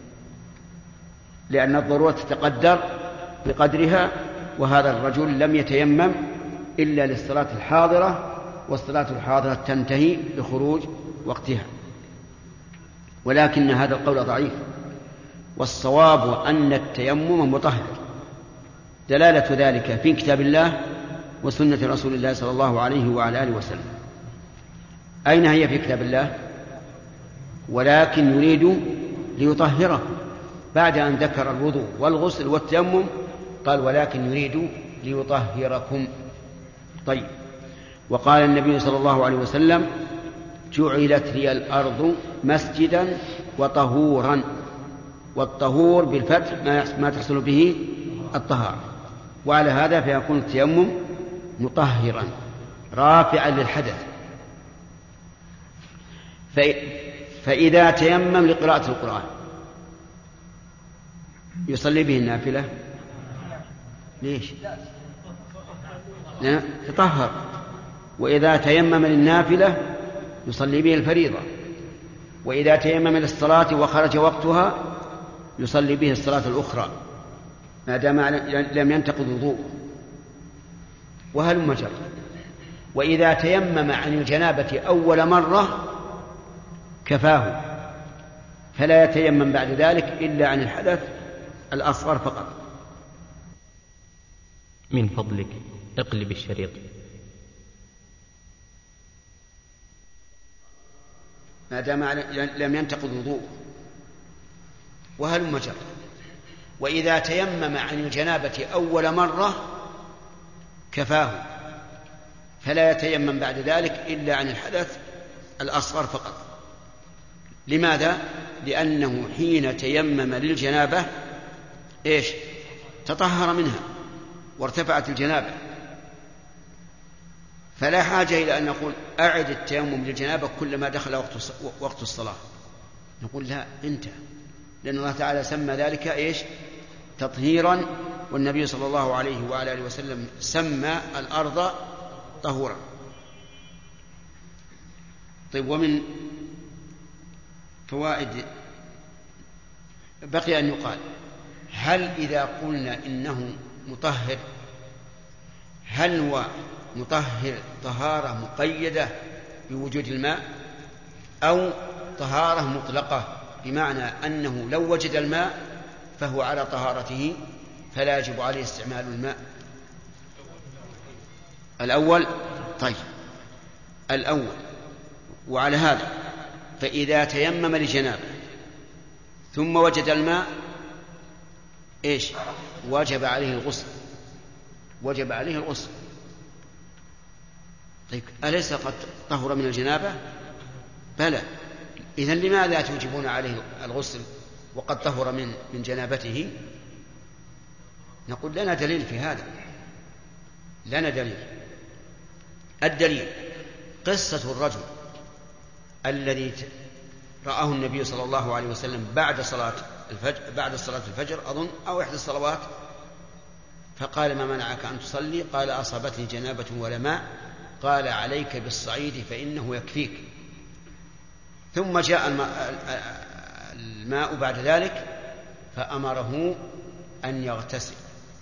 لأن الضرورة تتقدر بقدرها، وهذا الرجل لم يتيمم إلا للصلاة الحاضرة، والصلاة الحاضرة تنتهي بخروج وقتها. ولكن هذا القول ضعيف، والصواب أن التيمم مطهر، دلالة ذلك في كتاب الله وسنة رسول الله صلى الله عليه وعلى آله وسلم. أين هي في كتاب الله؟ ولكن يريد ليطهره، بعد أن ذكر الوضوء والغسل والتيمم قال ولكن يريد ليطهركم. طيب، وقال النبي صلى الله عليه وسلم جعلت لي الأرض مسجدا وطهورا، والطهور بالفتح ما تحصل به الطهارة، وعلى هذا فيكون التيمم مطهرا رافعا للحدث. فإذا تيمم لقراءة القرآن يصلي به النافلة ليش؟ يطهر. وإذا تيمم للنافلة يصلي به الفريضة. وإذا تيمم للصلاة وخرج وقتها يصلي به الصلاة الأخرى ما دام لم ينتقض وضوء. وهل مجر. وإذا تيمم عن الجنابة أول مرة كفاه، فلا يتيمم بعد ذلك إلا عن الحدث الأصغر فقط. من فضلك اقلب الشريط. ما دام لم ينتقض وضوء. وهل مجر. وإذا تيمم عن الجنابة أول مرة كفاه، فلا يتيمم بعد ذلك إلا عن الحدث الأصغر فقط. لماذا؟ لأنه حين تيمم للجنابة إيش؟ تطهر منها وارتفعت الجنابة، فلا حاجة إلى أن نقول أعد التيمم للجنابة كلما دخل وقت الصلاة. نقول لا، انتهى، لأن الله تعالى سمى ذلك إيش؟ تطهيرا، والنبي صلى الله عليه وعلى آله وسلم سمى الأرض طهورا. طيب، ومن فوائد بقي أن يقال: هل إذا قلنا إنه مطهر هل هو مطهر طهارة مقيدة بوجود الماء، أو طهارة مطلقة بمعنى أنه لو وجد الماء فهو على طهارته فلا يجب عليه استعمال الماء؟ الأول. طيب، الأول. وعلى هذا فإذا تيمم لجنابه ثم وجد الماء إيش؟ وجب عليه الغسل، وجب عليه الغسل. طيب، أليس قد طهر من الجنابة؟ بلى. إذن لماذا توجبون عليه الغسل وقد طهر من من جنابته؟ نقول لنا دليل في هذا، لنا دليل. الدليل قصة الرجل الذي رآه النبي صلى الله عليه وسلم بعد صلاة الفجر، بعد صلاة الفجر أظن أو إحدى الصلوات، فقال: ما منعك أن تصلي؟ قال: أصابتني جنابة ولا ماء. قال: عليك بالصعيد فإنه يكفيك. ثم جاء الماء بعد ذلك فأمره أن يغتسل،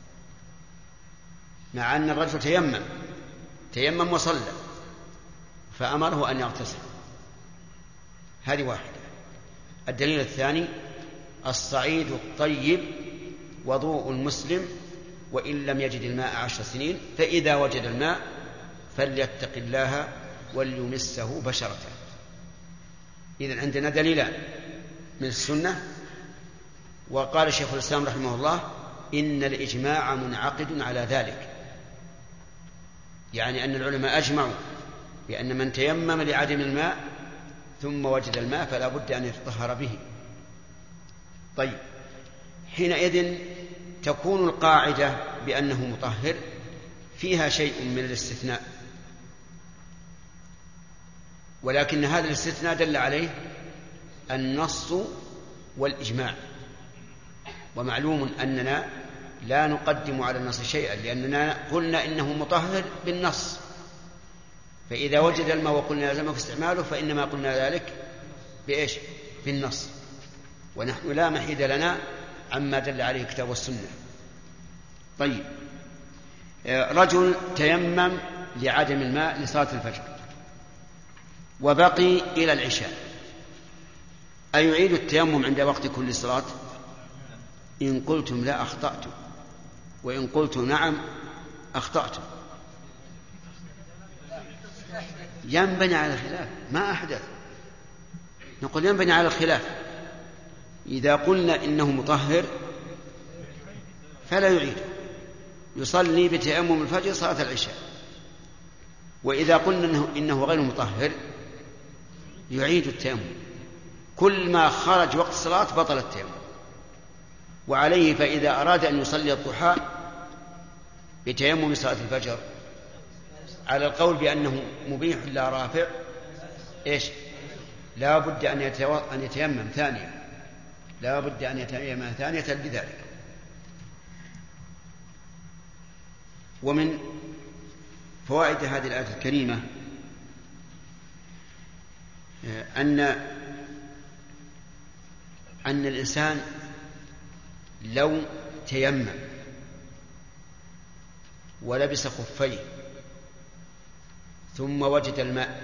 مع أن الرجل تيمم تيمم وصلى، فأمره أن يغتسل. هذه واحدة. الدليل الثاني: الصعيد الطيب وضوء المسلم وإن لم يجد الماء عشر سنين، فإذا وجد الماء فليتق الله وليمسه بشرته. إذن عندنا دليلان من السنة. وقال شيخ الإسلام رحمه الله إن الإجماع منعقد على ذلك، يعني أن العلماء أجمعوا بأن من تيمم لعدم الماء ثم وجد الماء فلا بد أن يتطهر به. طيب، حينئذ تكون القاعدة بأنه مطهر فيها شيء من الاستثناء، ولكن هذا الاستثناء دل عليه النص والإجماع. ومعلوم أننا لا نقدم على النص شيئا، لأننا قلنا إنه مطهر بالنص، فإذا وجد الماء وقلنا لازم في استعماله فإنما قلنا ذلك بإيش؟ بالنص، ونحن لا محيد لنا عما دل عليه الكتاب والسنة. طيب، رجل تيمم لعدم الماء لصلاة الفجر وبقي إلى العشاء، أيعيد التيمم عند وقت كل صلاة؟ إن قلتم لا أخطأتم، وإن قلتم نعم أخطأتم. ينبني على الخلاف، ما أحدث، نقول ينبني على الخلاف. إذا قلنا إنه مطهر فلا يعيد، يصلي بتيمم الفجر صلاة العشاء. وإذا قلنا إنه, إنه غير مطهر يعيد التيمم، كل ما خرج وقت الصلاة بطل التيمم. وعليه فإذا أراد أن يصلي الضحى بتيمم صلاة الفجر على القول بأنه مبيح لا رافع، إيش؟ لا بد أن يتيمم ثانية، لا بد أن يتيمم ثانية لذلك. ومن فوائد هذه الآية الكريمة أن أن الإنسان لو تيمم ولبس خفيه ثم وجد الماء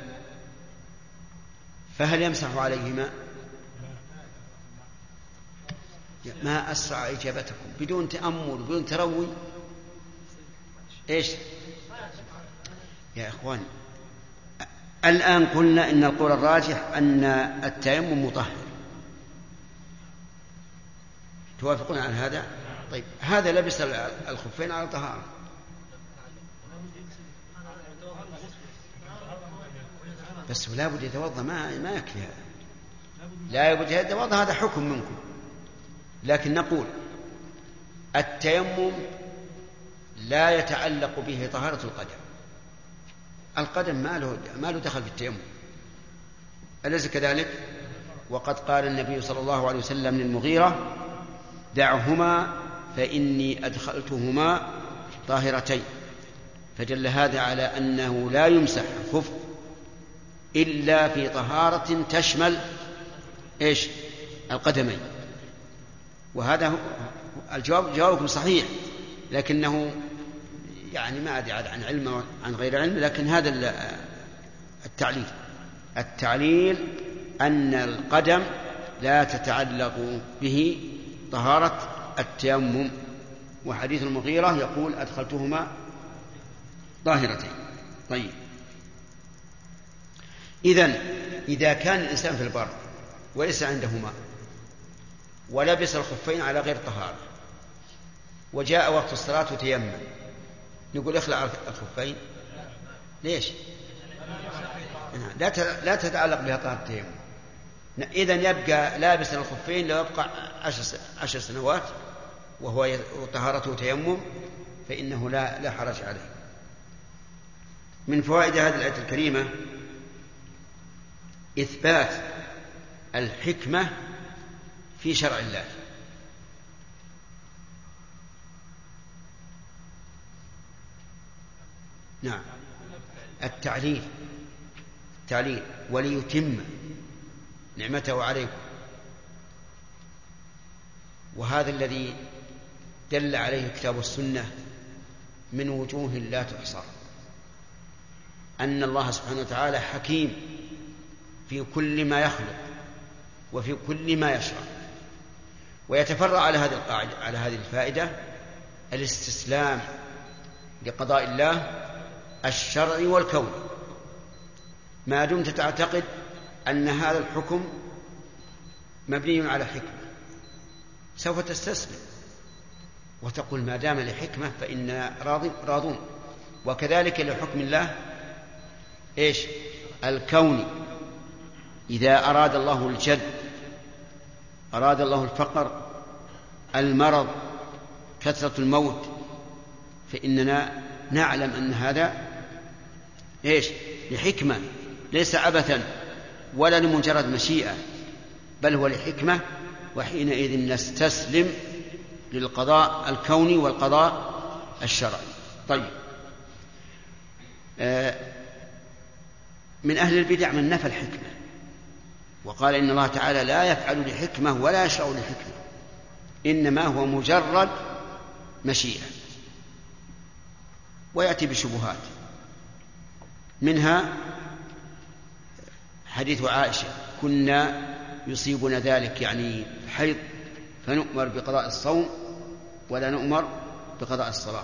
فهل يمسح عليهما؟ ما أسرع إجابتكم بدون تأمل بدون تروي. إيش يا إخوان؟ الآن قلنا إن القول الراجح أن التيمم مطهر، توافقون على هذا؟ طيب، هذا لبس الخفين على طهارة، بس لا بد يتوضأ، ما ما يكفي هذا، لا بد يتوضأ، هذا حكم منكم. لكن نقول التيمم لا يتعلق به طهارة القدم، القدم ما له ما له دخل في التيمم، أليس كذلك؟ وقد قال النبي صلى الله عليه وسلم للمغيرة دعهما فإني أدخلتهما طاهرتين، فدل هذا على أنه لا يمسح الخف إلا في طهارة تشمل إيش؟ القدمين. وهذا الجواب جوابكم صحيح، لكنه يعني ما أدري عن علم عن غير علم، لكن هذا التعليل التعليل أن القدم لا تتعلق به طهارة التيمم. وحديث المغيرة يقول أدخلتهما طاهرتين. طيب، إذن إذا كان الإنسان في البر وليس عنده ماء ولبس الخفين على غير طهارة وجاء وقت الصلاة وتيمم، نقول اخلع الخفين؟ ليش؟ لا لا تتعلق بها طهارة التيمم. إذن يبقى لابس الخفين لو يبقى عشر, عشر سنوات وهو طهارته تيمم فإنه لا لا حرج عليه. من فوائد هذه الآية الكريمة إثبات الحكمة في شرع الله. نعم، التعليل التعليل وليتم نعمته عليكم، وهذا الذي دل عليه الكتاب والسنة من وجوه لا تحصى، أن الله سبحانه وتعالى حكيم في كل ما يخلق وفي كل ما يشرع. ويتفرع على هذه القاعدة على هذه الفائدة الاستسلام لقضاء الله الشرعي والكوني. ما دمت تعتقد أن هذا الحكم مبني على حكمة سوف تستسلم وتقول ما دام لحكمة فإنا راضون. وكذلك لحكم الله إيش الكوني. إذا أراد الله الجد، أراد الله الفقر، المرض، كثرة الموت، فإننا نعلم أن هذا إيش لحكمة ليس عبثا ولا لمجرد مشيئة، بل هو لحكمة، وحينئذ نستسلم للقضاء الكوني والقضاء الشرعي. طيب، من أهل البدع من نفى الحكمة وقال إن الله تعالى لا يفعل لحكمة ولا يشرع لحكمة، إنما هو مجرد مشيئة، ويأتي بشبهات. منها حديث عائشة كنا يصيبنا ذلك يعني الحيض فنؤمر بقضاء الصوم ولا نؤمر بقضاء الصلاة.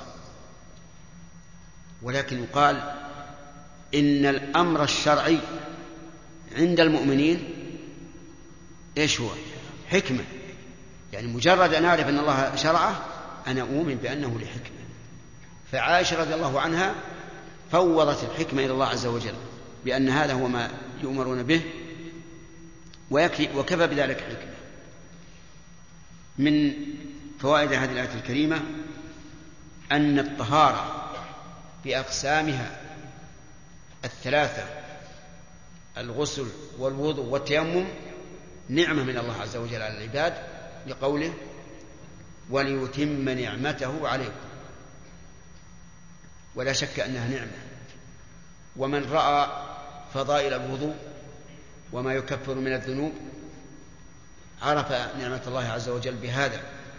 ولكن يقال إن الأمر الشرعي عند المؤمنين إيش هو حكمة، يعني مجرد أن أعرف أن الله شرعه أنا أؤمن بأنه لحكمة. فعائشة رضي الله عنها فوضت الحكمة إلى الله عز وجل بأن هذا هو ما يؤمرون به وكفى بذلك حكمة. من فوائد هذه الآية الكريمة أن الطهارة بأقسامها الثلاثة الغسل والوضوء والتيمم نعمة من الله عز وجل على العباد، لقوله وليتم نعمته عليكم، ولا شك أنها نعمة. ومن رأى فضائل الوضوء وما يكفر من الذنوب عرف نعمة الله عز وجل بهذا.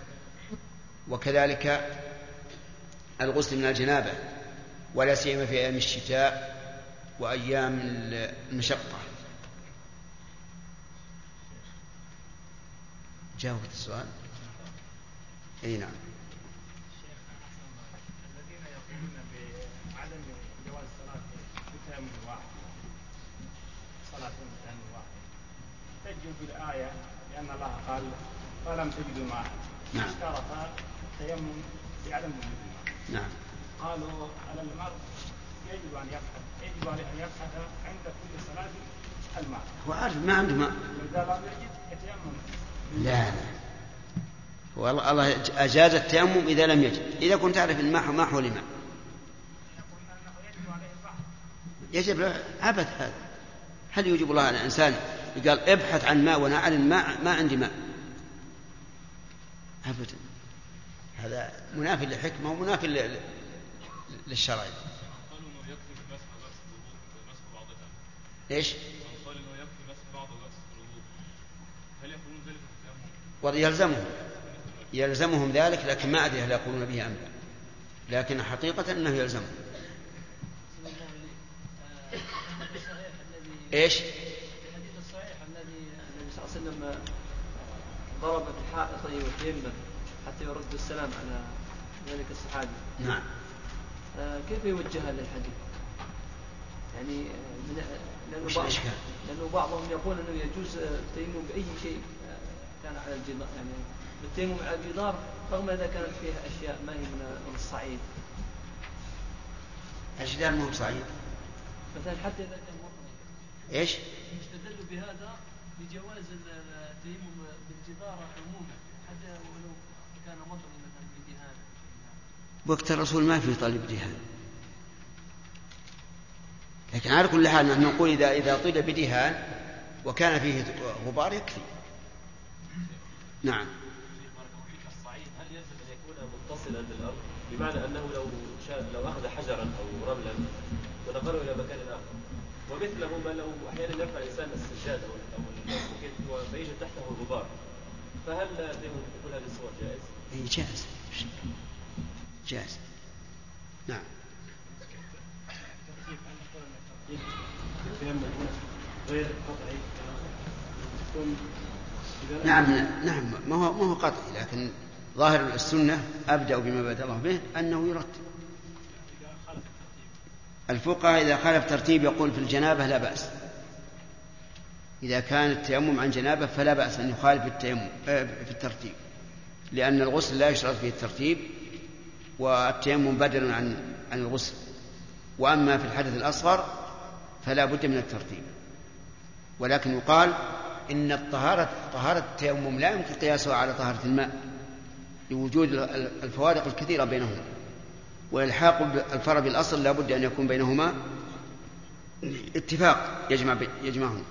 وكذلك الغسل من الجنابة، ولا سيما في أيام الشتاء وأيام المشقة. جاوبت السؤال؟ أي نعم. الذين يقولون بعدم جواز الصلاة بتيمم واحد، صلاة بتيمم واحد، تجد في الآية لأن الله قال فلم تجدوا ماء، نعم. اشترط التيمم بعدم وجود الماء. نعم. قالوا على المرء يجب أن يبحث يجب أن يبحث عند كل صلاة الماء. هو عارف ما عنده ماء. إذا لم يجد يتيمم. لا لا، والله الله أجاز التيمم إذا لم يجد. إذا كنت تعرف الماء ما حول ماء يجب له عبث. هذا هل يجب الله على الإنسان قال ابحث عن ماء وأنا أعلم ما ما عندي ماء؟ أبدا، هذا منافي للحكمة ومنافي للشرع. إيش؟ ويلزمهم يلزمهم ذلك، لكن ما أدري هل يقولون به أم لا، لكن حقيقة أنه يلزمهم. إيش؟ الحديث الصحيح الذي النبي صلى الله عليه وسلم ضرب بحائط وتيمم حتى يرد السلام على ذلك الصحابي. نعم. كيف يوجهها للحديث؟ يعني من لأنه, بعض لأنه بعضهم يقول أنه يجوز التيمم بأي شيء كان على الجدار، يعني التيمم على الجدار رغم إذا كانت فيها أشياء ما هي من الصعيد. الجدار مو بصعيد مثلا حتى إذا كان مطر. إيش؟ يستدل بهذا بجواز التيمم بالجدار عموما حتى ولو كان مطر مثلا بدهان. وقت الرسول ما في طالب دهان، لكن على كل حال نحن نقول إذا إذا طيب بدهان وكان فيه غبار يكفي. نعم. الصعيد هل يلزم أن يكون متصلا بالأرض؟ بمعنى أنه لو شاب لو أخذ حجرا أو رملا ونقله إلى مكان آخر، ومثله ما لو أحيانا يرفع الإنسان السجاد أو الموكيت ويوجد تحته الغبار، فهل يكون هذه الصور جائز؟ إيه جائز جائز. نعم. غير قطعي. نعم نعم ما هو ما هو قطعي، لكن ظاهر السنة أبدأ بما بدأ الله به أنه يرتب. الفقهاء إذا خالف ترتيب يقول في الجنابة لا بأس، إذا كان التيمم عن جنابة فلا بأس أن يخالف التيمم في الترتيب، لأن الغسل لا يشرط فيه الترتيب، والتيمم بدل عن عن الغسل. وأما في الحدث الأصغر فلا بد من الترتيب. ولكن يقال إن الطهارة طهارة التيمم لا يمكن قياسها على طهارة الماء لوجود الفوارق الكثيرة بينهما، والإلحاق الفرع بالأصل لا بد أن يكون بينهما اتفاق يجمع يجمعهم.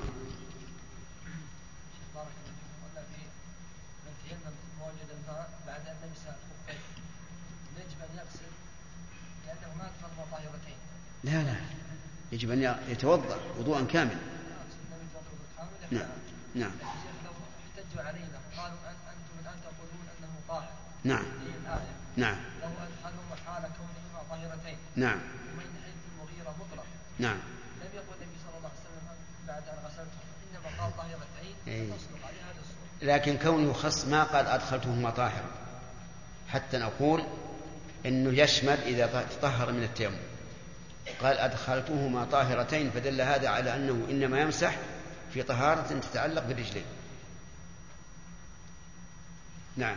لا لا، يجب أن يتوضأ وضوءا كاملا. نعم نعم احتجوا علينا قالوا أنتم الآن تقولون أنه طاهر. نعم نعم له أدخلهم حال كونهما طاهرتين. نعم. ومن حيث المغيرة مطلق. نعم. لم يقل النبي صلى الله عليه وسلم بعد أن غسلتهم، إنما قال طاهرتين تصدق على هذا الصوت. لكن كونه يخص ما قال أدخلتهما طاهرا حتى نقول إنه يشمل إذا تطهر من التيمم، قال أدخلتهما طاهرتين، فدل هذا على أنه إنما يمسح في طهارة تتعلق بالرجلين. نعم.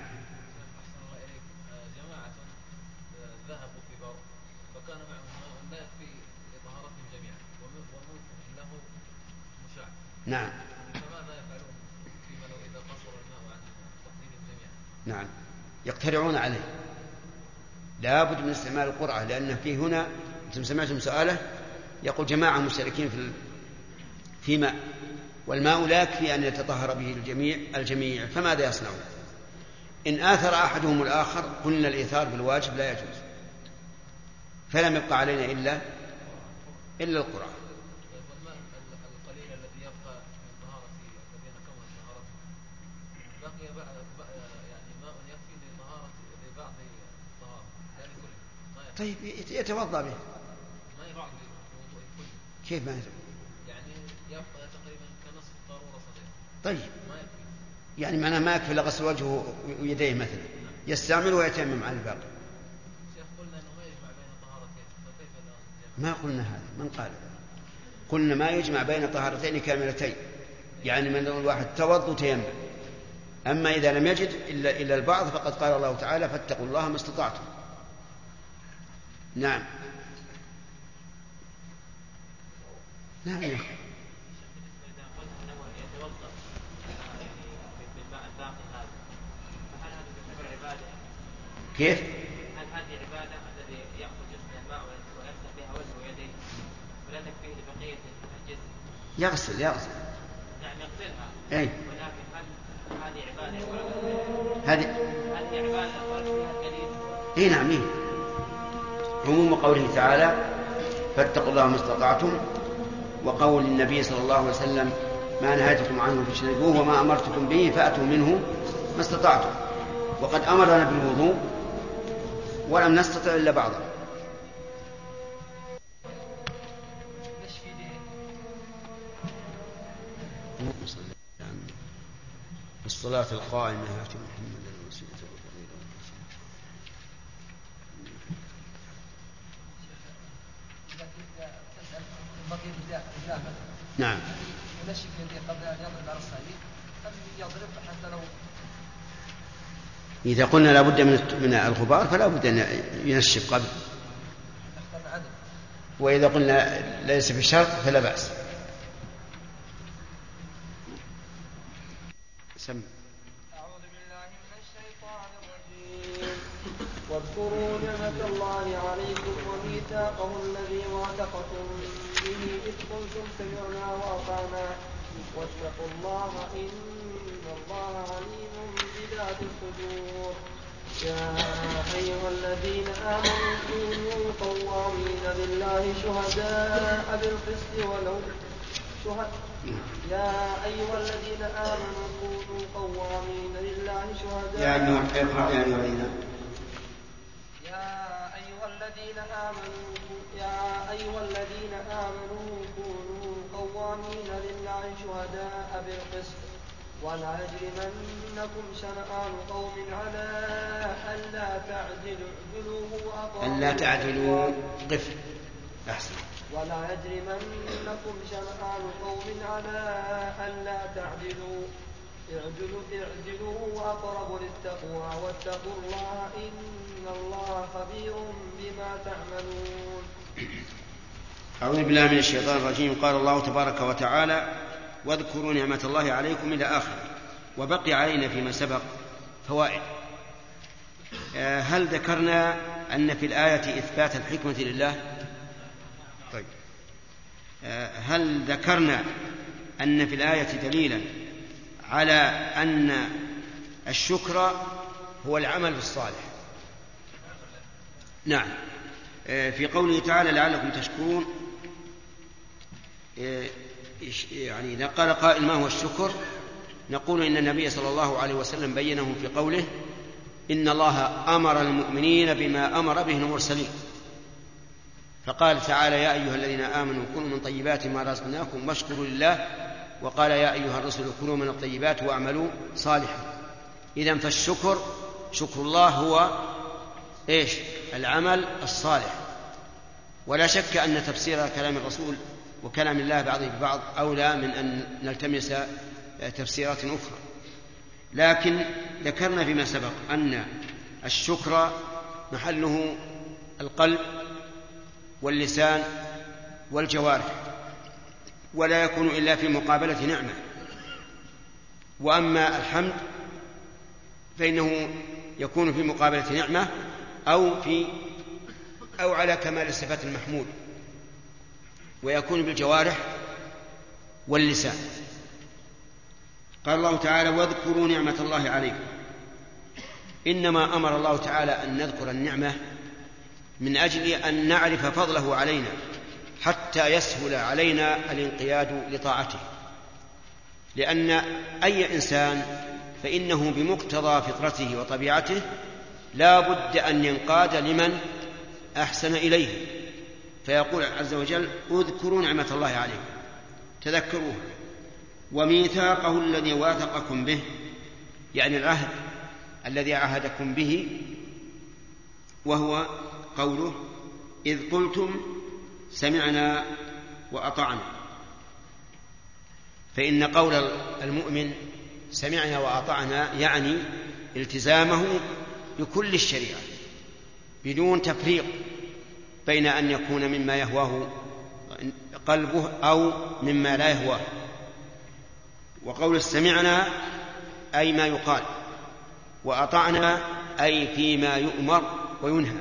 جماعة ذهبوا في بر فكان معهم لا يكفي لطهارتهم جميعا وموت له مشاع. نعم. فماذا يفعلون فيما لو إذا قصر الماء عن تقديمهم جميعا؟ نعم، يقترعون عليه، لا بد من استعمال القرعة، لأن في هنا أنتم سمعتم سؤاله يقول جماعة مشتركين في في ماء، والماء لا يكفي أن يتطهر به الجميع الجميع فماذا يصنعون؟ إن آثر أحدهم الآخر قلنا الإيثار بالواجب لا يجوز، فلم يبقى علينا إلا إلا القرعة. والماء القليل الذي يبقى من طهارة الذين كونت طهارته بقي يعني ماء يكفي لطهارة لبعض الطهارة لا لكل. طيب يتوضأ به. ما يبعض للوضوء كله. كيف ما يتوضأ؟ يعني يبقى تقريبا كنصف قارورة صغيرة. طيب. ما يكفي. يعني معناه ما يكفي لغسل وجهه ويديه مثلا، يستعمل ويتيمم على الباقي. شيخ قلنا انه ما يجمع بين طهارتين، فكيف الان؟ ما قلنا هذا، من قال هذا؟ قلنا ما يجمع بين طهارتين كاملتين، يعني من الواحد توضأ وتيمم. أما إذا لم يجد إلا إلا البعض فقد قال الله تعالى فاتقوا الله ما استطعتم. نعم نعم يا أخي. كيف؟ هل هذه عبادة الذي يأخذ جزء الماء ويمسح بها وجهه ويديه ولا تكفيه لبقية الجسم؟ يغسل يغسل. نعم يغسلها. أي. ولكن هل هذه عبادة؟ هذه. هل هي عبادة خرج فيها الدليل؟ إيه نعم إيه. عموم قوله تعالى فاتقوا الله ما استطعتم، وقول النبي صلى الله عليه وسلم ما نهيتكم عنه فاجتنبوه وما أمرتكم به فأتوا منه ما استطعتم. وقد أمرنا بالوضوء ولم نستطع إلا بعضا. الصلاة القائمة هاتي محمد الوسيلة والفضيلة. نعم. يمشي يديه قبل أن يضرب على الصعيد، هل يضرب حتى لو إذا قلنا لا بد من الغبار فلا بد أن ينشف قبل، وإذا قلنا ليس بشرط فلا بأس. سم. أعوذ بالله من الشيطان الرجيم. واذكروا نعمة الله عليكم وميثاقه الذي واثقكم به إذ قلتم سمعنا وأطعنا واتقوا الله إن الله عليم بذات الصدور. يا أيها الذين آمنوا كونوا قوامين لله شهداء بالقسط ولو شهداء يا أيها الذين آمنوا كونوا قوامين لله شهداء يا أيها الذين يا أيها الذين آمنوا يا أيها الذين آمنوا كونوا قوامين لله شهداء بالقسط ولا يجرمنكم شنآن قوم على ألا تعدلوا اعدلوا هو أقرب ألا تعدلوا قف أحسن. ولا يجرمنكم شنآن قوم على ألا تعدلوا اعدلوا اعدلوا هو أقرب للتقوى واتقوا الله إن الله خبير بما تعملون. أعوذ بالله من الشيطان الرجيم. قال الله تبارك وتعالى واذكروا نعمة الله عليكم إلى آخره. وبقي علينا فيما سبق فوائد. هل ذكرنا أن في الآية إثبات الحكمة لله؟ طيب. هل ذكرنا أن في الآية دليلا على أن الشكر هو العمل الصالح؟ نعم. في قوله تعالى لعلكم تشكرون، يعني إذا قال قائل ما هو الشكر نقول إن النبي صلى الله عليه وسلم بينه في قوله إن الله أمر المؤمنين بما أمر به المرسلين، فقال تعالى يا أيها الذين آمنوا كلوا من طيبات ما رزقناكم واشكروا لله، وقال يا أيها الرسل كلوا من الطيبات واعملوا صالحا. إذن فالشكر شكر الله هو إيش؟ العمل الصالح. ولا شك أن تفسير كلام الرسول وكلام الله بعضه ببعض أولى من أن نلتمس تفسيرات أخرى، لكن ذكرنا فيما سبق أن الشكر محله القلب واللسان والجوارح، ولا يكون إلا في مقابلة نعمة. وأما الحمد فإنه يكون في مقابلة نعمة أو في أو على كمال الصفات المحمود، ويكون بالجوارح واللسان. قال الله تعالى واذكروا نعمة الله عليكم. إنما أمر الله تعالى أن نذكر النعمة من أجل أن نعرف فضله علينا حتى يسهل علينا الانقياد لطاعته، لأن أي إنسان فإنه بمقتضى فطرته وطبيعته لا بد أن ينقاد لمن أحسن إليه، فيقول عز وجل اذكروا نعمة الله عليكم، تذكروه. وميثاقه الذي واثقكم به، يعني العهد الذي عهدكم به، وهو قوله إذ قلتم سمعنا وأطعنا. فإن قول المؤمن سمعنا وأطعنا يعني التزامه بكل الشريعة بدون تفريق بين أن يكون مما يهواه قلبه أو مما لا يهواه. وقول سمعنا أي ما يقال، وأطعنا أي فيما يؤمر وينهى،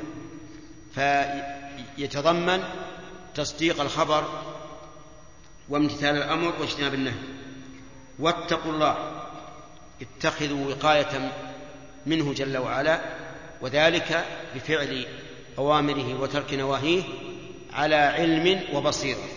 فيتضمن تصديق الخبر وامتثال الأمر واجتناب النهي. واتقوا الله، اتخذوا وقاية منه جل وعلا، وذلك بفعل أوامره وترك نواهيه على علم وبصيرة.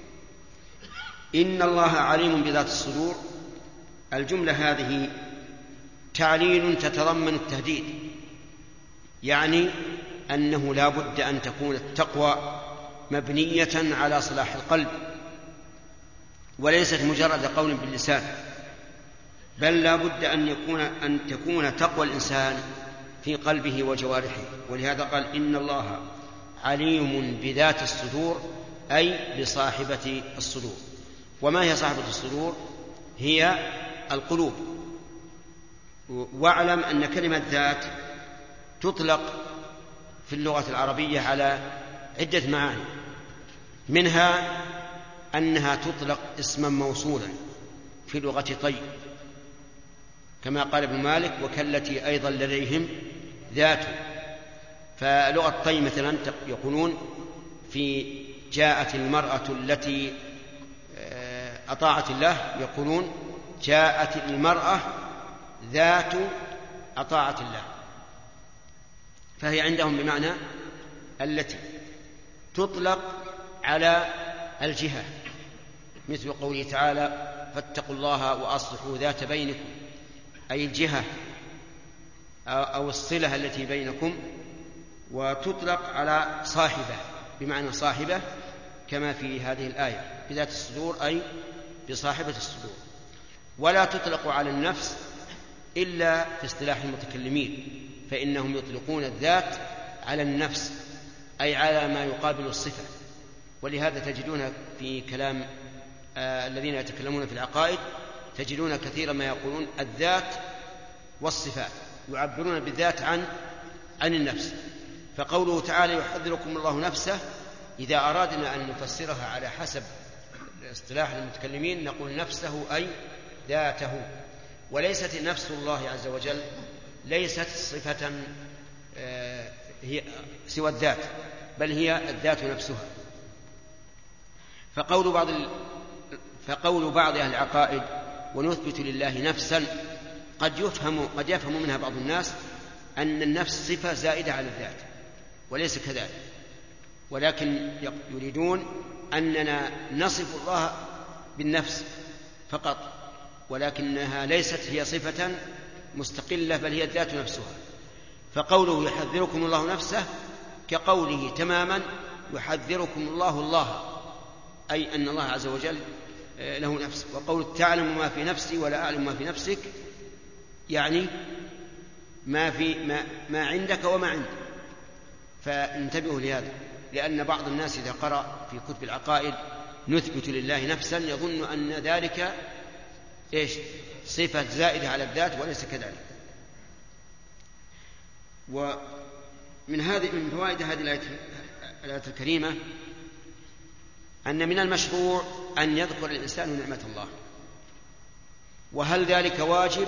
إن الله عليم بذات الصدور، الجملة هذه تعليل تتضمن التهديد، يعني أنه لا بد أن تكون التقوى مبنية على صلاح القلب، وليست مجرد قول باللسان، بل لا بد أن يكون أن تكون تقوى الإنسان في قلبه وجوارحه. ولهذا قال إن الله عليم بذات الصدور، أي بصاحبة الصدور. وما هي صاحبة الصدور؟ هي القلوب. واعلم أن كلمة ذات تطلق في اللغة العربية على عدة معاني، منها أنها تطلق اسما موصولا في لغة طي، كما قال ابن مالك وكالتي أيضا لديهم ذات. فلغة طي مثلا يقولون في جاءت المرأة التي أطاعت الله، يقولون جاءت المرأة ذات أطاعت الله، فهي عندهم بمعنى التي تطلق على الجهة، مثل قوله تعالى فاتقوا الله وأصلحوا ذات بينكم، أي الجهة أو الصلة التي بينكم. وتطلق على صاحبة بمعنى صاحبة، كما في هذه الآية بذات الصدور أي بصاحبة الصدور. ولا تطلق على النفس إلا في اصطلاح المتكلمين، فإنهم يطلقون الذات على النفس أي على ما يقابل الصفة. ولهذا تجدون في كلام آه الذين يتكلمون في العقائد تجدون كثيرا ما يقولون الذات والصفات، يعبرون بالذات عن عن النفس. فقوله تعالى يحذركم الله نفسه، إذا أرادنا أن نفسرها على حسب اصطلاح المتكلمين نقول نفسه أي ذاته، وليست نفس الله عز وجل ليست صفة آه هي سوى الذات، بل هي الذات نفسها. فقول بعض ال... فقول بعض أهل العقائد ونثبت لله نفسا قد يفهم قد يفهم منها بعض الناس أن النفس صفة زائدة على الذات، وليس كذلك، ولكن يريدون أننا نصف الله بالنفس فقط، ولكنها ليست هي صفة مستقلة بل هي الذات نفسها. فقوله يحذركم الله نفسه كقوله تماما يحذركم الله الله، أي أن الله عز وجل له نفس. وقول تعلم ما في نفسي ولا أعلم ما في نفسك يعني ما في ما, ما عندك وما عندي. فانتبهوا لهذا، لأن بعض الناس إذا قرأ في كتب العقائد نثبت لله نفسا يظن أن ذلك إيش صفة زائدة على الذات، وليس كذلك. ومن هذه من فوائد هذه الآية الكريمة أن من المشروع أن يذكر الإنسان نعمة الله، وهل ذلك واجب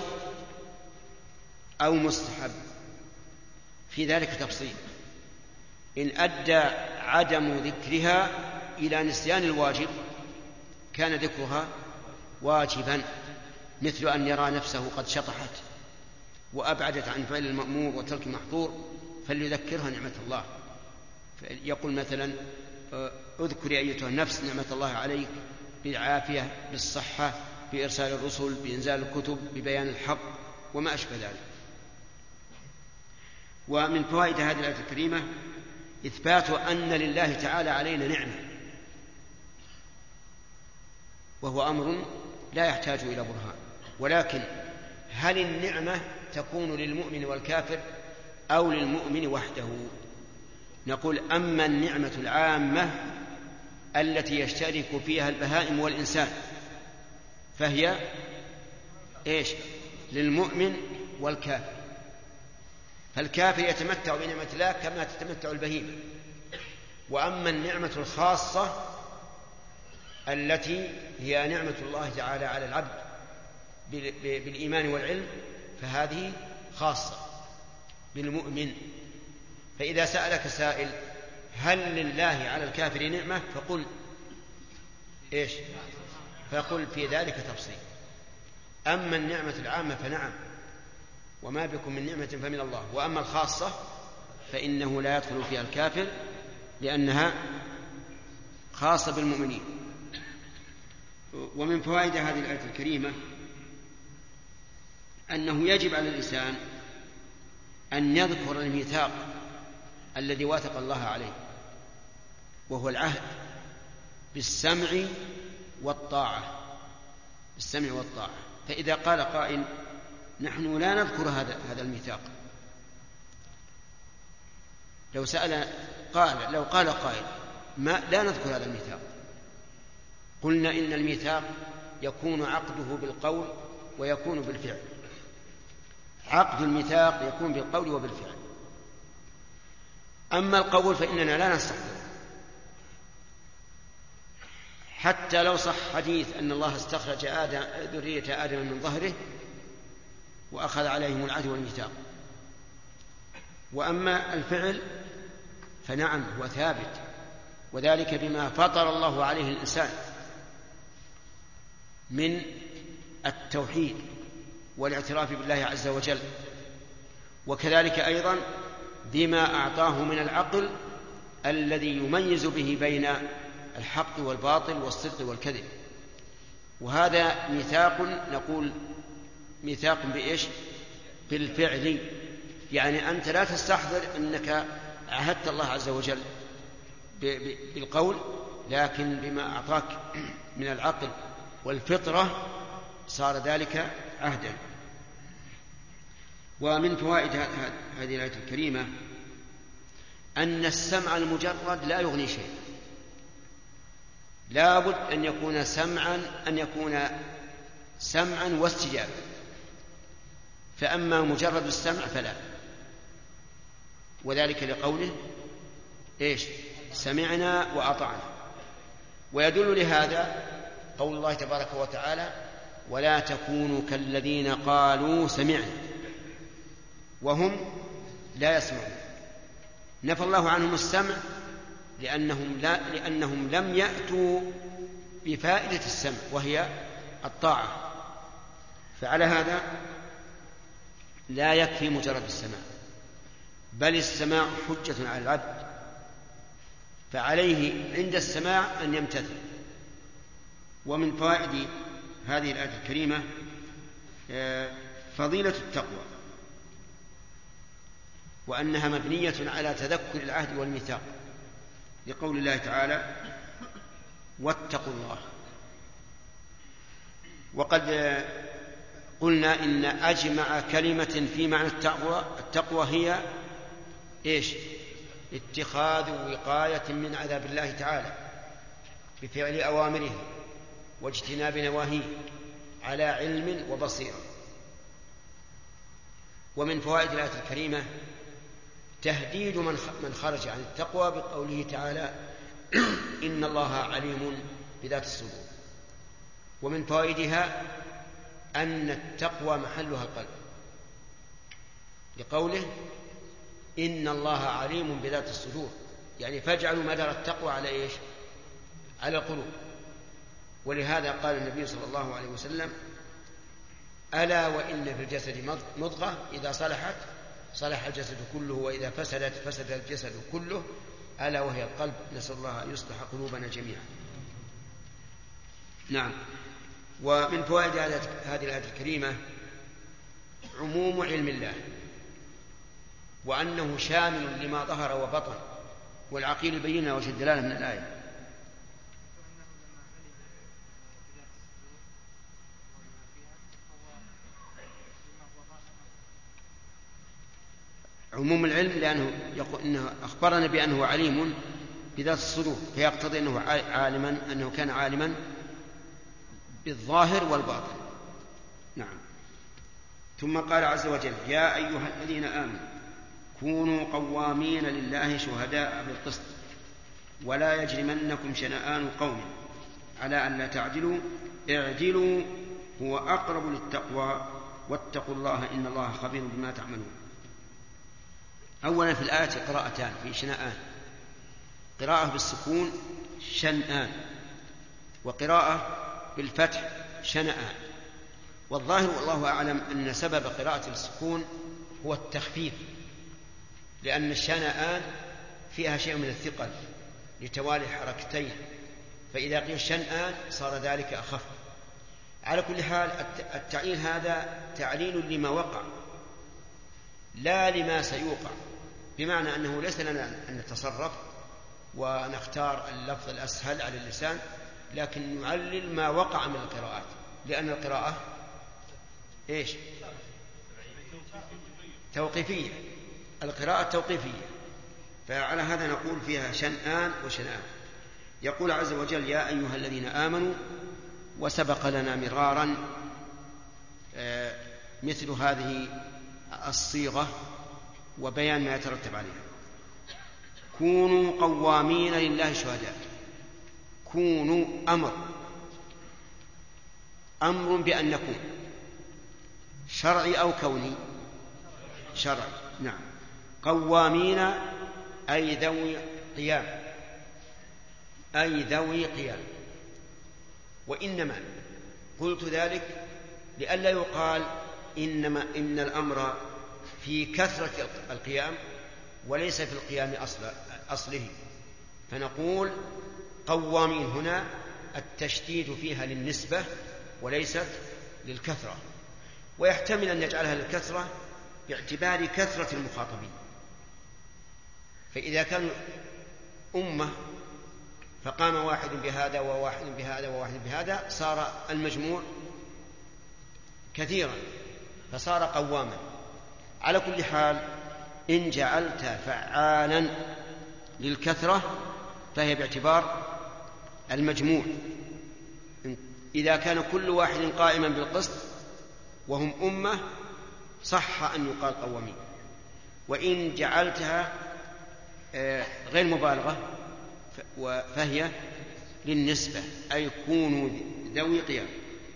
أو مستحب؟ في ذلك تفصيل. إن أدى عدم ذكرها إلى نسيان الواجب كان ذكرها واجبا، مثل أن يرى نفسه قد شطحت وأبعدت عن فعل المأمور وترك المحظور فليذكرها نعمة الله. يقول مثلا اذكري أيتها النفس نعمة الله عليك بالعافية بالصحة بإرسال الرسل بإنزال الكتب ببيان الحق وما أشبه ذلك. ومن فوائد هذه الآية الكريمة إثبات أن لله تعالى علينا نعمة، وهو أمر لا يحتاج إلى برهان. ولكن هل النعمة تكون للمؤمن والكافر أو للمؤمن وحده؟ نقول أما النعمة العامة التي يشترك فيها البهائم والإنسان فهي إيش؟ للمؤمن والكافر. فالكافر يتمتع بنعمة الله كما تتمتع البهيمة. وأما النعمة الخاصة التي هي نعمة الله تعالى على العبد بالإيمان والعلم فهذه خاصة بالمؤمن. فإذا سألك سائل هل لله على الكافر نعمة فقل إيش؟ فقل في ذلك تفصيل. أما النعمة العامة فنعم، وما بكم من نعمة فمن الله. وأما الخاصة فإنه لا يدخل فيها الكافر لأنها خاصة بالمؤمنين. ومن فوائد هذه الآية الكريمة أنه يجب على الإنسان أن يذكر الميثاق الذي واثق الله عليه، وهو العهد بالسمع والطاعة بالسمع والطاعة. فإذا قال قائل نحن لا نذكر هذا هذا الميثاق، لو سأل قال لو قال قائل ما لا نذكر هذا الميثاق، قلنا إن الميثاق يكون عقده بالقول ويكون بالفعل. عقد الميثاق يكون بالقول وبالفعل. أما القول فإننا لا نستحضر، حتى لو صح حديث أن الله استخرج آدم ذرية آدم من ظهره وأخذ عليهم العهد والميثاق. وأما الفعل فنعم هو ثابت، وذلك بما فطر الله عليه الإنسان من التوحيد والاعتراف بالله عز وجل، وكذلك أيضا بما أعطاه من العقل الذي يميز به بين الحق والباطل والصدق والكذب. وهذا ميثاق نقول ميثاق بإيش؟ بالفعل. يعني أنت لا تستحضر أنك عهدت الله عز وجل بالقول، لكن بما أعطاك من العقل والفطرة صار ذلك عهدا. ومن فوائد هذه الآية الكريمة أن السمع المجرد لا يغني شيء، لا بد أن يكون سمعا أن يكون سمعا واستجابة، فأما مجرد السمع فلا، وذلك لقوله إيش؟ سمعنا وأطعنا. ويدل لهذا قول الله تبارك وتعالى: ولا تكونوا كالذين قالوا سمعنا وهم لا يسمعون. نفى الله عنهم السمع لأنهم, لا لأنهم لم يأتوا بفائدة السمع وهي الطاعة، فعلى هذا لا يكفي مجرد السماع، بل السماع حجة على العبد، فعليه عند السماع أن يمتثل. ومن فوائد هذه الآية الكريمة فضيلة التقوى، وأنها مبنية على تذكر العهد والميثاق، لقول الله تعالى: واتقوا الله. وقد قلنا إن أجمع كلمة في معنى التقوى التقوى هي إيش؟ اتخاذ وقاية من عذاب الله تعالى بفعل أوامره واجتناب نواهيه على علم وبصيرة. ومن فوائد الآية الكريمة تهديد من خرج عن التقوى بقوله تعالى: إن الله عليم بذات الصدور. ومن فوائدها أن التقوى محلها القلب، لقوله: إن الله عليم بذات الصدور، يعني فاجعلوا مدار التقوى على إيش؟ على القلوب. ولهذا قال النبي صلى الله عليه وسلم: ألا وإن في الجسد مضغة إذا صلحت صلح الجسد كله وإذا فسدت فسد الجسد كله ألا وهي القلب. نسأل الله أن يصلح قلوبنا جميعا. نعم. ومن فوائد هذه الآية الكريمة عموم علم الله، وأنه شامل لما ظهر وبطن، والعقيل يبين وجه الدلالة من الآية. عموم العلم لأنه يقول إنه أخبرنا بأنه عليم بذات الصدور، فيقتضي أنه عالما أنه كان عالما بالظاهر والباطن. نعم. ثم قال عز وجل: يا أيها الذين آمنوا كونوا قوامين لله شهداء بالقسط ولا يجرمنكم شنآن قوم على أن لا تعدلوا اعدلوا هو أقرب للتقوى واتقوا الله إن الله خبير بما تعملون. أولا في الآية قراءتان في شنآن، قراءة بالسكون شنآن، وقراءة بالفتح شنآن. والظاهر والله أعلم أن سبب قراءة السكون هو التخفيف، لأن الشنآن فيها شيء من الثقل لتوالي حركتين، فإذا قيل شنآن صار ذلك أخف. على كل حال التعليل هذا تعليل لما وقع لا لما سيوقع، بمعنى أنه ليس لنا أن نتصرف ونختار اللفظ الأسهل على اللسان، لكن نعلل ما وقع من القراءات، لأن القراءة إيش؟ توقيفية، القراءة توقيفية، فعلى هذا نقول فيها شنآن وشنآن. يقول عز وجل: يا أيها الذين آمنوا، وسبق لنا مرارا مثل هذه الصيغة وبيان ما يترتب عليها. كونوا قوامين لله شهداء. كونوا أمر أمر بأن نكون، شرعي أو كوني؟ شرعي. نعم. قوامين أي ذوي قيام، أي ذوي قيام. وإنما قلت ذلك لئلا يقال إنما إن الأمر في كثرة القيام وليس في القيام أصل أصله، فنقول قوامين هنا التشديد فيها للنسبة وليست للكثرة، ويحتمل أن نجعلها للكثرة باعتبار كثرة المخاطبين. فإذا كان أمة فقام واحد بهذا وواحد بهذا وواحد بهذا صار المجموع كثيرا فصار قواما. على كل حال إن جعلت فعالا للكثرة فهي باعتبار المجموع. إذا كان كل واحد قائما بالقسط وهم أمة صح أن يقال قوامين. وإن جعلتها غير مبالغة فهي للنسبة، أي كونوا ذوي قيام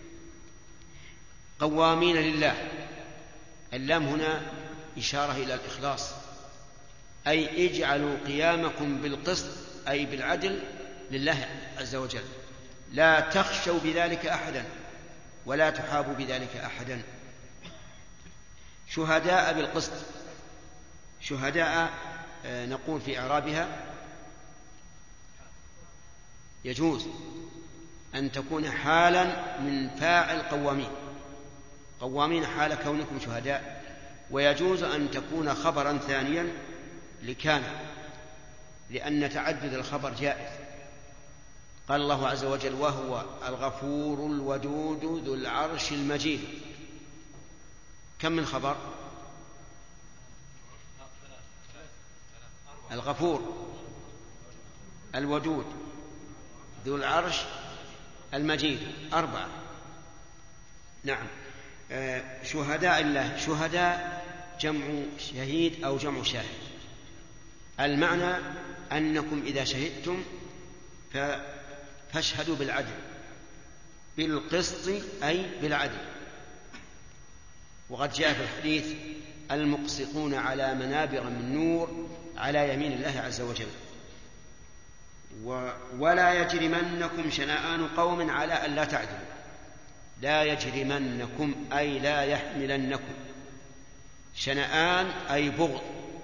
قوامين لله. اللام هنا إشارة إلى الإخلاص، أي اجعلوا قيامكم بالقسط أي بالعدل لله عز وجل، لا تخشوا بذلك أحدا ولا تحابوا بذلك أحدا. شهداء بالقسط، شهداء نقول في إعرابها يجوز أن تكون حالا من فاعل قوامين، قوامين حال كونكم شهداء، ويجوز أن تكون خبرا ثانيا لكان، لأن تعدد الخبر جائز. قال الله عز وجل وهو الغفور الودود ذو العرش المجيد، كم من خبر؟ الغفور الودود ذو العرش المجيد، أربعة. نعم. شهداء الله، شهداء جمع شهيد أو جمع شاهد. المعنى أنكم إذا شهدتم فاشهدوا بالعدل، بالقسط أي بالعدل. وقد جاء في الحديث المقسطون على منابر من نور على يمين الله عز وجل. ولا يجرمنكم شنآن قوم على أن لا تعدلوا، لا يجرمنكم أي لا يحملنكم. شنآن أي بغض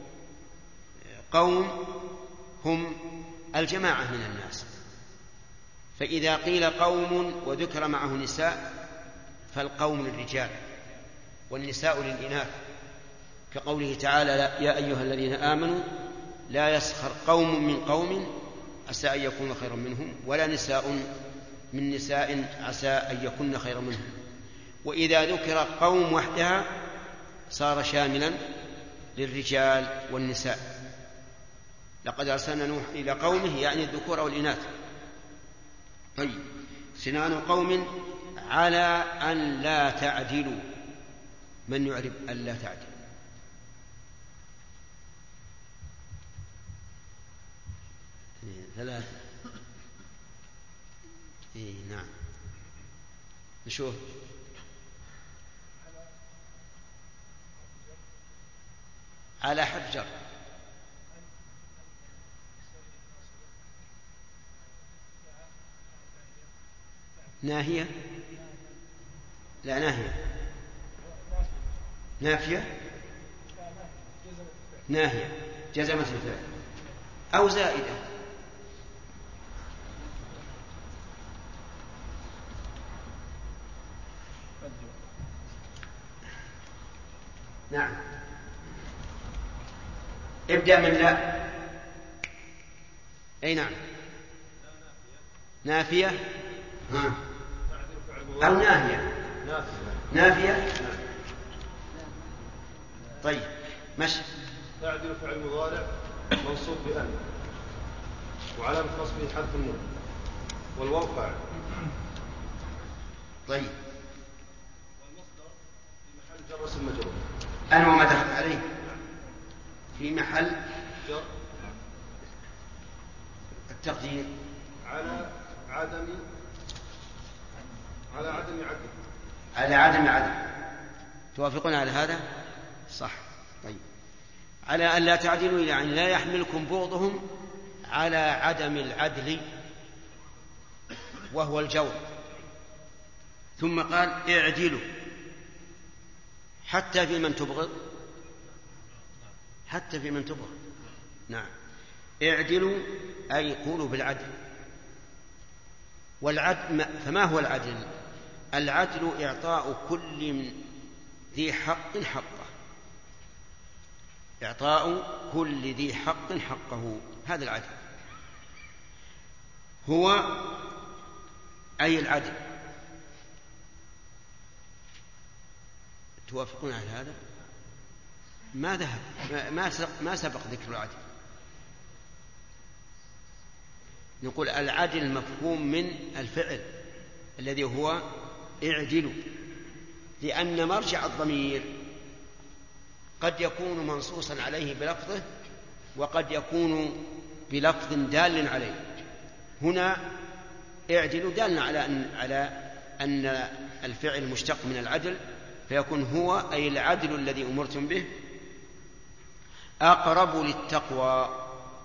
قوم هم الجماعة من الناس، فإذا قيل قوم وذكر معه نساء فالقوم للرجال والنساء للإناث، كقوله تعالى يا أيها الذين آمنوا لا يسخر قوم من قوم عسى أن يكونوا خيرا منهم ولا نساء من نساء عسى أن يكون خيرا منهم. وإذا ذكر قوم وحدها صار شاملا للرجال والنساء. لقد أرسلنا نوح إلى قومه يعني الذكور والإناث. طيب، سنان قوم على أن لا تعدلوا، من يعرف أن لا تعدل؟ ثلاثة. إيه نعم، نشوف. على حجر، ناهية، لا ناهية، نافية، ناهية جزمت الفعل أو زائدة. نعم، ابدأ من لا. أي نعم، نافية ها. أو ناهية، نافية. طيب مشي. تعدل فعل مضارع منصوب بأن وعلامة نصبه حذف النون والواو فاعل. طيب، والمصدر في محل جر اسم مجرور. أنا وما دخل عليه في محل جر. التقدير على عدم على عدم عدل على عدم عدل. توافقون على هذا؟ صح. طيب، على أن لا تعدلوا يعني لا يحملكم بغضهم على عدم العدل وهو الجور. ثم قال اعدلوا حتى في من تبغض، حتى في من تبغض. نعم، اعدلوا أي قولوا بالعدل. والعدل، فما هو العدل؟ العدل إعطاء كل من ذي حق حقه، إعطاء كل ذي حق حقه، هذا العدل. هو أي العدل توافقون على هذا؟ ما ذهب ما ما سبق ذكر العدل. نقول العدل مفهوم من الفعل الذي هو اعدلوا، لأن مرجع الضمير قد يكون منصوصا عليه بلفظه وقد يكون بلفظ دال عليه. هنا اعدلوا دالنا على أن, على أن الفعل مشتق من العدل، فيكون هو أي العدل الذي أمرتم به أقرب للتقوى،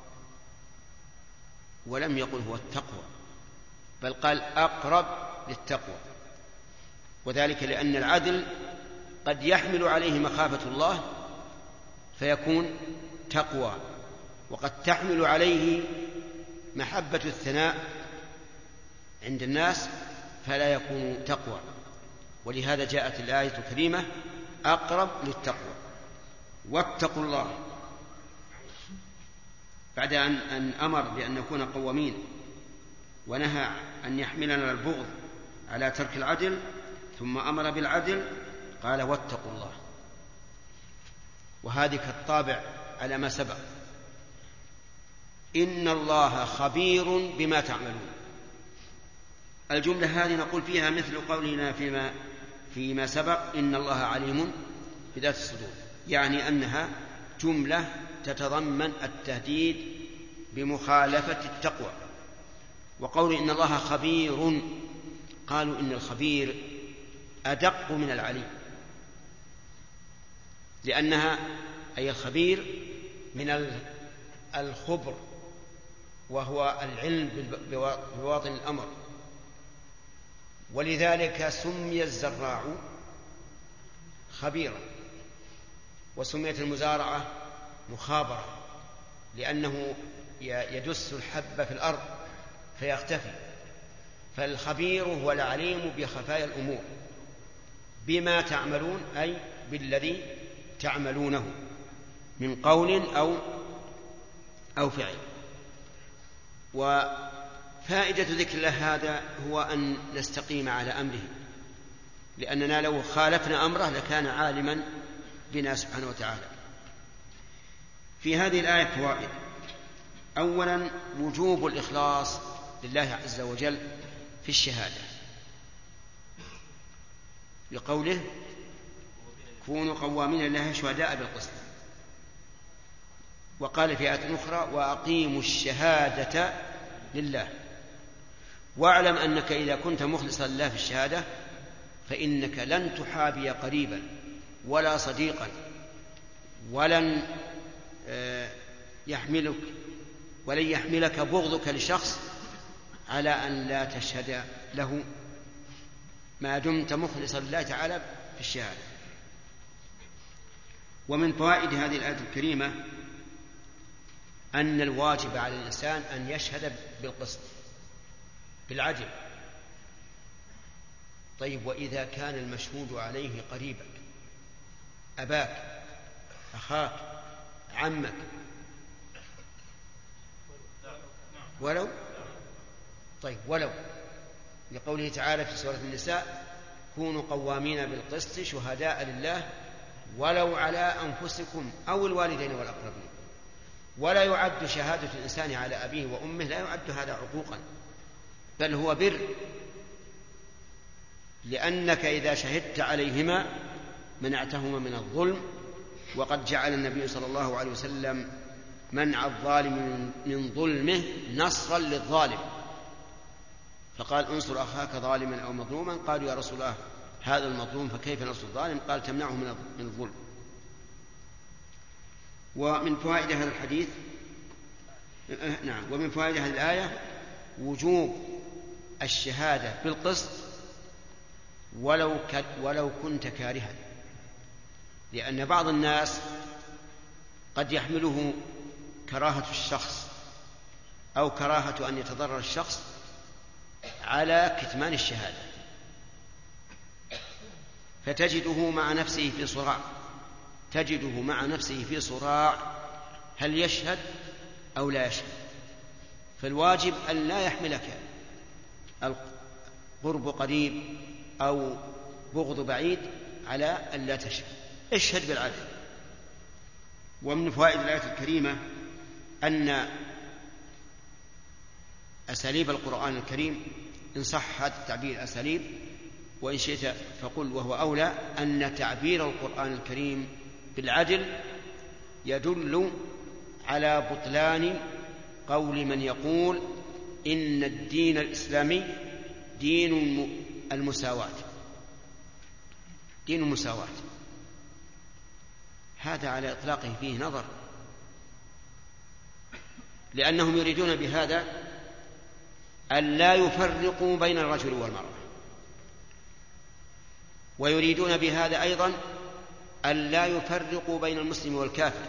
ولم يقل هو التقوى بل قال أقرب للتقوى، وذلك لأن العدل قد يحمل عليه مخافة الله فيكون تقوى، وقد تحمل عليه محبة الثناء عند الناس فلا يكون تقوى. ولهذا جاءت الآية الكريمة أقرب للتقوى. واتقوا الله بعد أن, أن أمر بأن نكون قوامين ونهى أن يحملنا البغض على ترك العدل، ثم أمر بالعدل قال واتقوا الله، وهذه كالطابع على ما سبق. إن الله خبير بما تعملون. الجملة هذه نقول فيها مثل قولنا فيما, فيما سبق إن الله عليم بذات الصدور، يعني أنها جملة تتضمن التهديد بمخالفة التقوى. وقول إن الله خبير قالوا إن الخبير أدق من العليم، لأنها أي الخبير من الخبر وهو العلم ببواطن الأمر، ولذلك سمي الزراع خبيرا وسميت المزارعة مخابرة، لأنه يدس الحب في الأرض فيختفي. فالخبير هو العليم بخفايا الأمور بما تعملون، أي بالذي تعملونه من قول أو أو فعل. وفائدة ذكر الله هذا هو أن نستقيم على أمره، لأننا لو خالفنا أمره لكان عالما بنا سبحانه وتعالى. في هذه الآية فوائد. أولا وجوب الإخلاص لله عز وجل في الشهادة، لقوله كونوا قوامين لله شهداء بالقسط. وقال في آية أخرى وأقيموا الشهادة لله. واعلم أنك إذا كنت مخلصا لله في الشهادة فإنك لن تحابي قريبا ولا صديقا، ولن يحملك ولن يحملك بغضك لشخص على أن لا تشهد له ما دمت مخلصا لله تعالى في الشهادة. ومن فوائد هذه الآية الكريمة أن الواجب على الإنسان أن يشهد بالقسط بالعدل. طيب وإذا كان المشهود عليه قريبك، أباك، أخاك، عمك، ولو طيب ولو لقوله تعالى في سورة النساء كونوا قوامين بالقسط شهداء لله ولو على أنفسكم أو الوالدين والأقربين. ولا يعد شهادة الإنسان على أبيه وأمه، لا يعد هذا عقوقا، بل هو بر، لأنك إذا شهدت عليهما منعتهما من الظلم. وقد جعل النبي صلى الله عليه وسلم منع الظالم من ظلمه نصرا للظالم، فقال انصر أخاك ظالما أو مظلوما. قالوا يا رسول الله هذا المظلوم فكيف نصر الظالم؟ قال تمنعه من الظلم. ومن فوائد هذا الحديث نعم ومن فوائد هذه الآية وجوب الشهادة بالقسط ولو ولو كنت كارها، لأن بعض الناس قد يحمله كراهة الشخص أو كراهة أن يتضرر الشخص على كتمان الشهادة، فتجده مع نفسه في صراع تجده مع نفسه في صراع هل يشهد أو لا يشهد. فالواجب أن لا يحملك القرب قريب أو بغض بعيد على أن لا تشهد، اشهد بالعدل. ومن فوائد الآية الكريمة أن أساليب القرآن الكريم، إن صح هذا التعبير أساليب، وإن شئت فقل وهو أولى، أن تعبير القرآن الكريم بالعدل يدل على بطلان قول من يقول إن الدين الإسلامي دين المساواة، دين المساواة. هذا على إطلاقه فيه نظر، لأنهم يريدون بهذا أن لا يفرقوا بين الرجل والمرأة، ويريدون بهذا أيضا أن لا يفرقوا بين المسلم والكافر،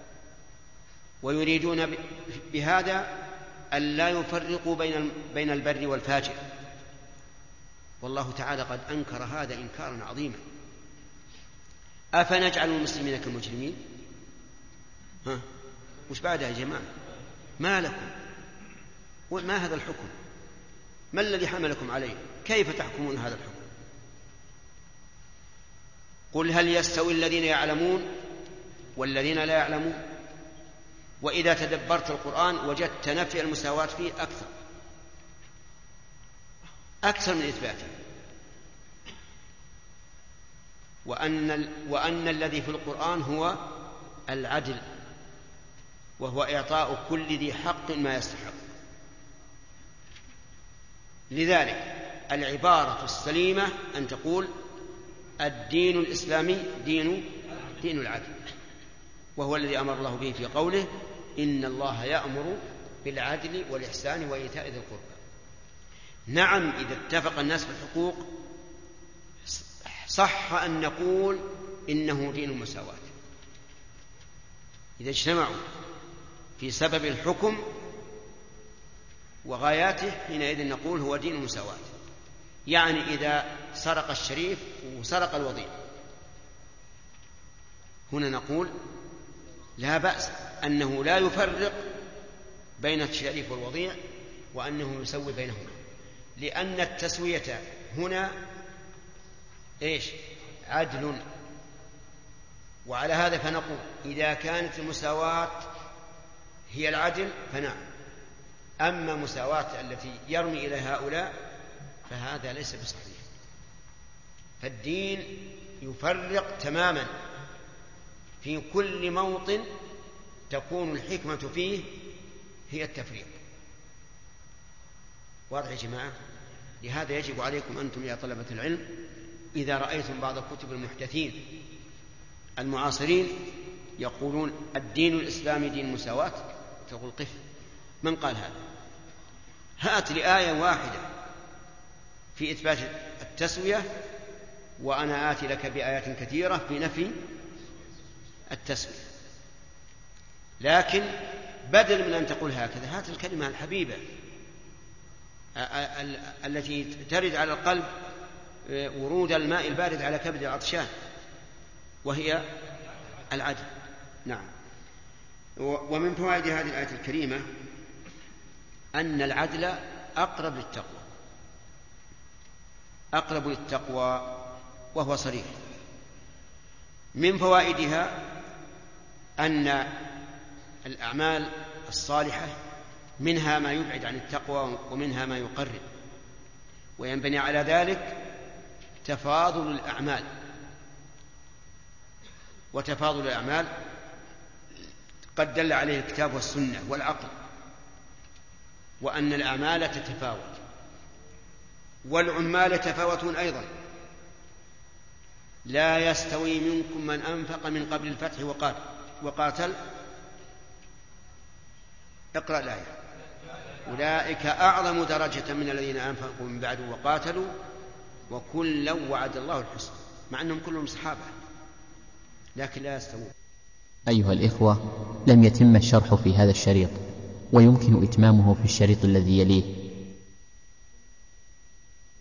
ويريدون بهذا أن لا يفرقوا بين بين البر والفاجر. والله تعالى قد أنكر هذا إنكارا عظيما. أفنجعل المسلمين كالمجرمين؟ ها وش بعدها يا جماعة؟ ما لكم، ما هذا الحكم؟ ما الذي حملكم عليه؟ كيف تحكمون هذا الحكم؟ قل هل يستوي الذين يعلمون والذين لا يعلمون؟ وإذا تدبرت القرآن وجدت نفي المساواة فيه أكثر أكثر من إثباته. وأن, وأن الذي في القرآن هو العدل، وهو إعطاء كل ذي حق ما يستحق. لذلك العبارة السليمة أن تقول الدين الإسلامي دين دين العدل، وهو الذي أمر الله به في قوله إن الله يأمر بالعدل والإحسان وإيتاء ذي القربى. نعم، إذا اتفق الناس في الحقوق صح أن نقول إنه دين المساواة. إذا اجتمعوا في سبب الحكم وغاياته حينئذ نقول هو دين المساواة. يعني إذا سرق الشريف وسرق الوضيع، هنا نقول لا بأس أنه لا يفرق بين الشريف والوضيع، وأنه يسوي بينهما، لأن التسوية هنا إيش؟ عدل. وعلى هذا فنقول إذا كانت المساواة هي العدل فنعم، أما مساواة التي يرمي إلى هؤلاء فهذا ليس بصحيح. فالدين يفرق تماما في كل موطن تكون الحكمة فيه هي التفريق. واضح يا جماعة؟ لهذا يجب عليكم أنتم يا طلبة العلم إذا رأيتم بعض الكتب المحدثين المعاصرين يقولون الدين الإسلامي دين المساواة، تقول قف، من قال هذا؟ هات لي آية واحدة في إثبات التسوية وأنا آتي لك بآيات كثيرة في نفي التسوية. لكن بدل من أن تقول هكذا هات الكلمة الحبيبة التي ترد على القلب ورود الماء البارد على كبد العطشان، وهي العدل. نعم. ومن فوائد هذه الآية الكريمة أن العدل أقرب للتقوى، أقرب للتقوى وهو صريح. من فوائدها أن الأعمال الصالحة منها ما يبعد عن التقوى ومنها ما يقرب، وينبني على ذلك تفاضل الأعمال. وتفاضل الأعمال قد دل عليه الكتاب والسنة والعقل، وأن الأعمال تتفاوت والعمال يتفاوتون أيضا. لا يستوي منكم من أنفق من قبل الفتح وقاتل وقاتل اقرأ الآية أولئك أعظم درجة من الذين أنفقوا من بعد وقاتلوا وكلا وعد الله الحسنى، مع أنهم كلهم صحابة لكن لا يستوون. أيها الإخوة، لم يتم الشرح في هذا الشريط، ويمكن إتمامه في الشريط الذي يليه،